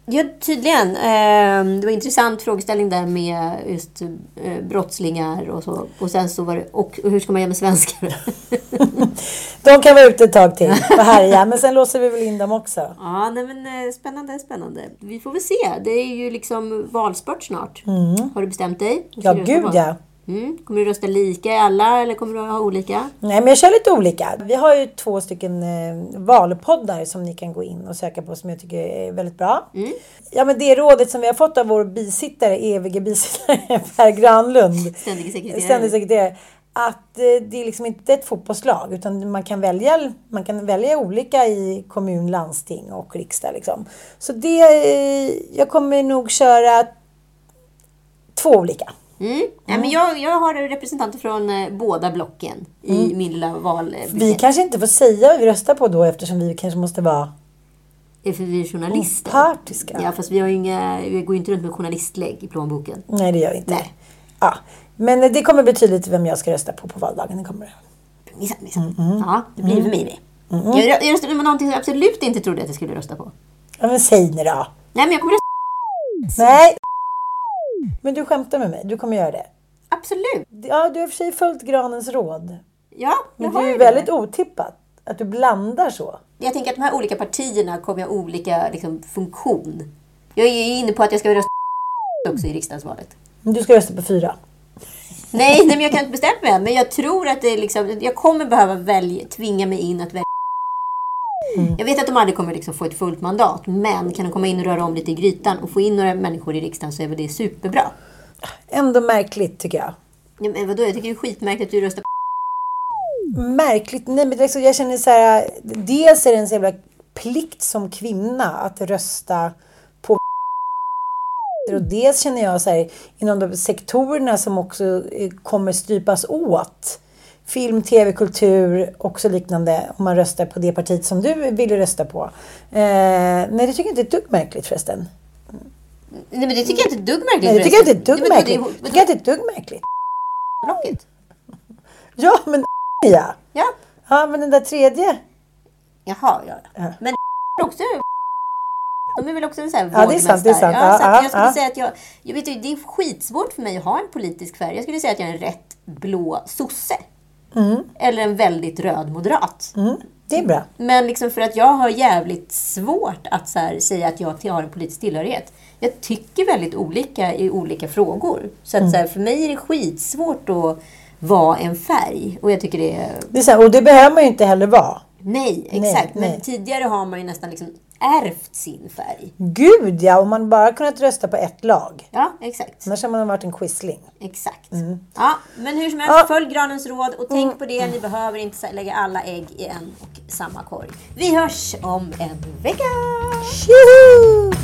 Ja, tydligen. Eh, det var en intressant frågeställning där med just eh, brottslingar och så. Och sen så var det, och hur ska man göra med svenskar? De kan vara ute ett tag till och härja, men sen låser vi väl in dem också. Ja, nej, men eh, spännande, spännande. Vi får väl se. Det är ju liksom valsport snart. Mm. Har du bestämt dig? Ja, gud ja. Mm. Kommer du rösta lika i alla eller kommer du ha olika? Nej, men jag kör lite olika. Vi har ju två stycken eh, valpoddar som ni kan gå in och söka på som jag tycker är väldigt bra. Mm. Ja, men det rådet som vi har fått av vår bisittare, evige bisittare Per Granlund. Ständig sekreterare. Ständig sekreterare. Att eh, det är liksom inte ett fotbollslag utan man kan välja, man kan välja olika i kommun, landsting och riksdag liksom. Så det, eh, jag kommer nog köra två olika. Mm. Mm. Ja, men jag, jag har representanter från eh, båda blocken i Mm. min lilla val. Vi kanske inte får säga vad vi röstar på då eftersom vi kanske måste vara är för vi är journalister. Partiska. Ja, fast vi har ju inga, vi går ju inte runt med journalistlägg i plånboken. Nej, det gör vi inte. Nej. Ja. Men det kommer bli tydligt vem jag ska rösta på på valdagen. Det kommer det. Minsann, minsann. Mm. Ja, det blir för mig det. Mm. Jag, jag röstade med någonting som jag absolut inte trodde att jag skulle rösta på. Ja, men säg nu då. Nej, men jag kommer rösta. Nej. Men du skämtar med mig. Du kommer göra det. Absolut. Ja, du har för sig följt Granens råd. Ja, men det är ju väldigt otippat att du blandar så. Jag tänker att de här olika partierna kommer ha olika liksom, funktion. Jag är inne på att jag ska rösta också i riksdagsvalet. Men du ska rösta på fyra. Nej, nej, men jag kan inte bestämma mig. Men jag tror att det är liksom, jag kommer behöva välja, tvinga mig in att välja. Mm. Jag vet att de aldrig kommer liksom få ett fullt mandat. Men kan de komma in och röra om lite i grytan och få in några människor i riksdagen så är det superbra. Ändå märkligt tycker jag. Ja, men vadå? Jag tycker det är skitmärkligt att du röstar på. Märkligt? Nej, men liksom, jag känner så här. Dels är det en så jävla plikt som kvinna att rösta på. Och dels känner jag så här, inom de sektorerna som också kommer strypas åt. Film, tv, kultur och så liknande. Om man röstar på det partiet som du vill rösta på. Eh, nej, det tycker jag inte är ett dugg märkligt förresten. Nej, men det tycker jag inte är ett dugg märkligt. Nej, det tycker jag inte är ett dugg Nej, märkligt. Det tycker jag inte är ett dugg märkligt. Blocket. Ja, men ja. Ja. Ja, men den där tredje. Jaha, ja. ja. Men också. De är väl också en sån här ja, det är sant, det är sant. Ja, ja, så ja, jag skulle ja. säga att jag, jag vet ju, det är skitsvårt för mig att ha en politisk färg. Jag skulle säga att jag är en rätt blå sosse. Mm. Eller en väldigt röd moderat. Mm. Det är bra. Men liksom för att jag har jävligt svårt att så här, säga att jag har en politisk tillhörighet. Jag tycker väldigt olika i olika frågor. Så att Mm. så här, för mig är det skitsvårt att vara en färg. Och jag tycker det är... Det är så här, och det behöver man ju inte heller vara. Nej, exakt. Nej, Men nej. tidigare har man ju nästan liksom ärvt sin färg. Gud ja, om man bara kunnat rösta på ett lag. Ja, exakt. Annars har man varit en quisling. Exakt. Mm. Ja, men hur som helst, Ja. följ Granens råd och tänk Mm. på det. Ni behöver inte lägga alla ägg i en och samma korg. Vi hörs om en vecka! Tjoho!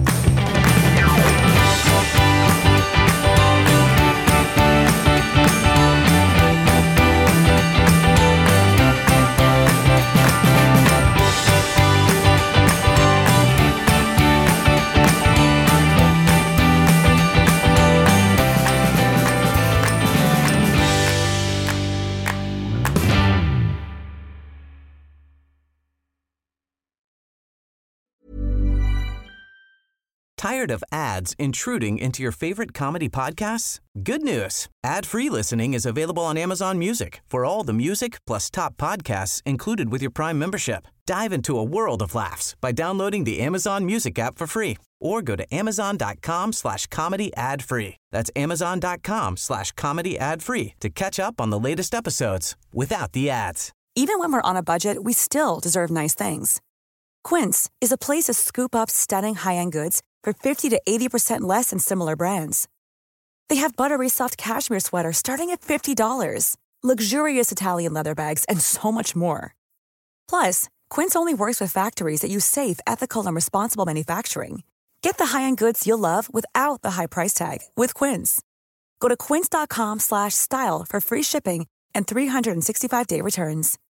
Tired of ads intruding into your favorite comedy podcasts? Good news. Ad-free listening is available on Amazon Music for all the music plus top podcasts included with your Prime membership. Dive into a world of laughs by downloading the Amazon Music app for free or go to amazon.com slash comedy ad free. That's amazon.com slash comedy ad free to catch up on the latest episodes without the ads. Even when we're on a budget, we still deserve nice things. Quince is a place to scoop up stunning high-end goods for fifty to eighty percent less than similar brands. They have buttery soft cashmere sweaters starting at fifty dollars, luxurious Italian leather bags, and so much more. Plus, Quince only works with factories that use safe, ethical, and responsible manufacturing. Get the high-end goods you'll love without the high price tag with Quince. Go to quince.com slash style for free shipping and three sixty-five day returns.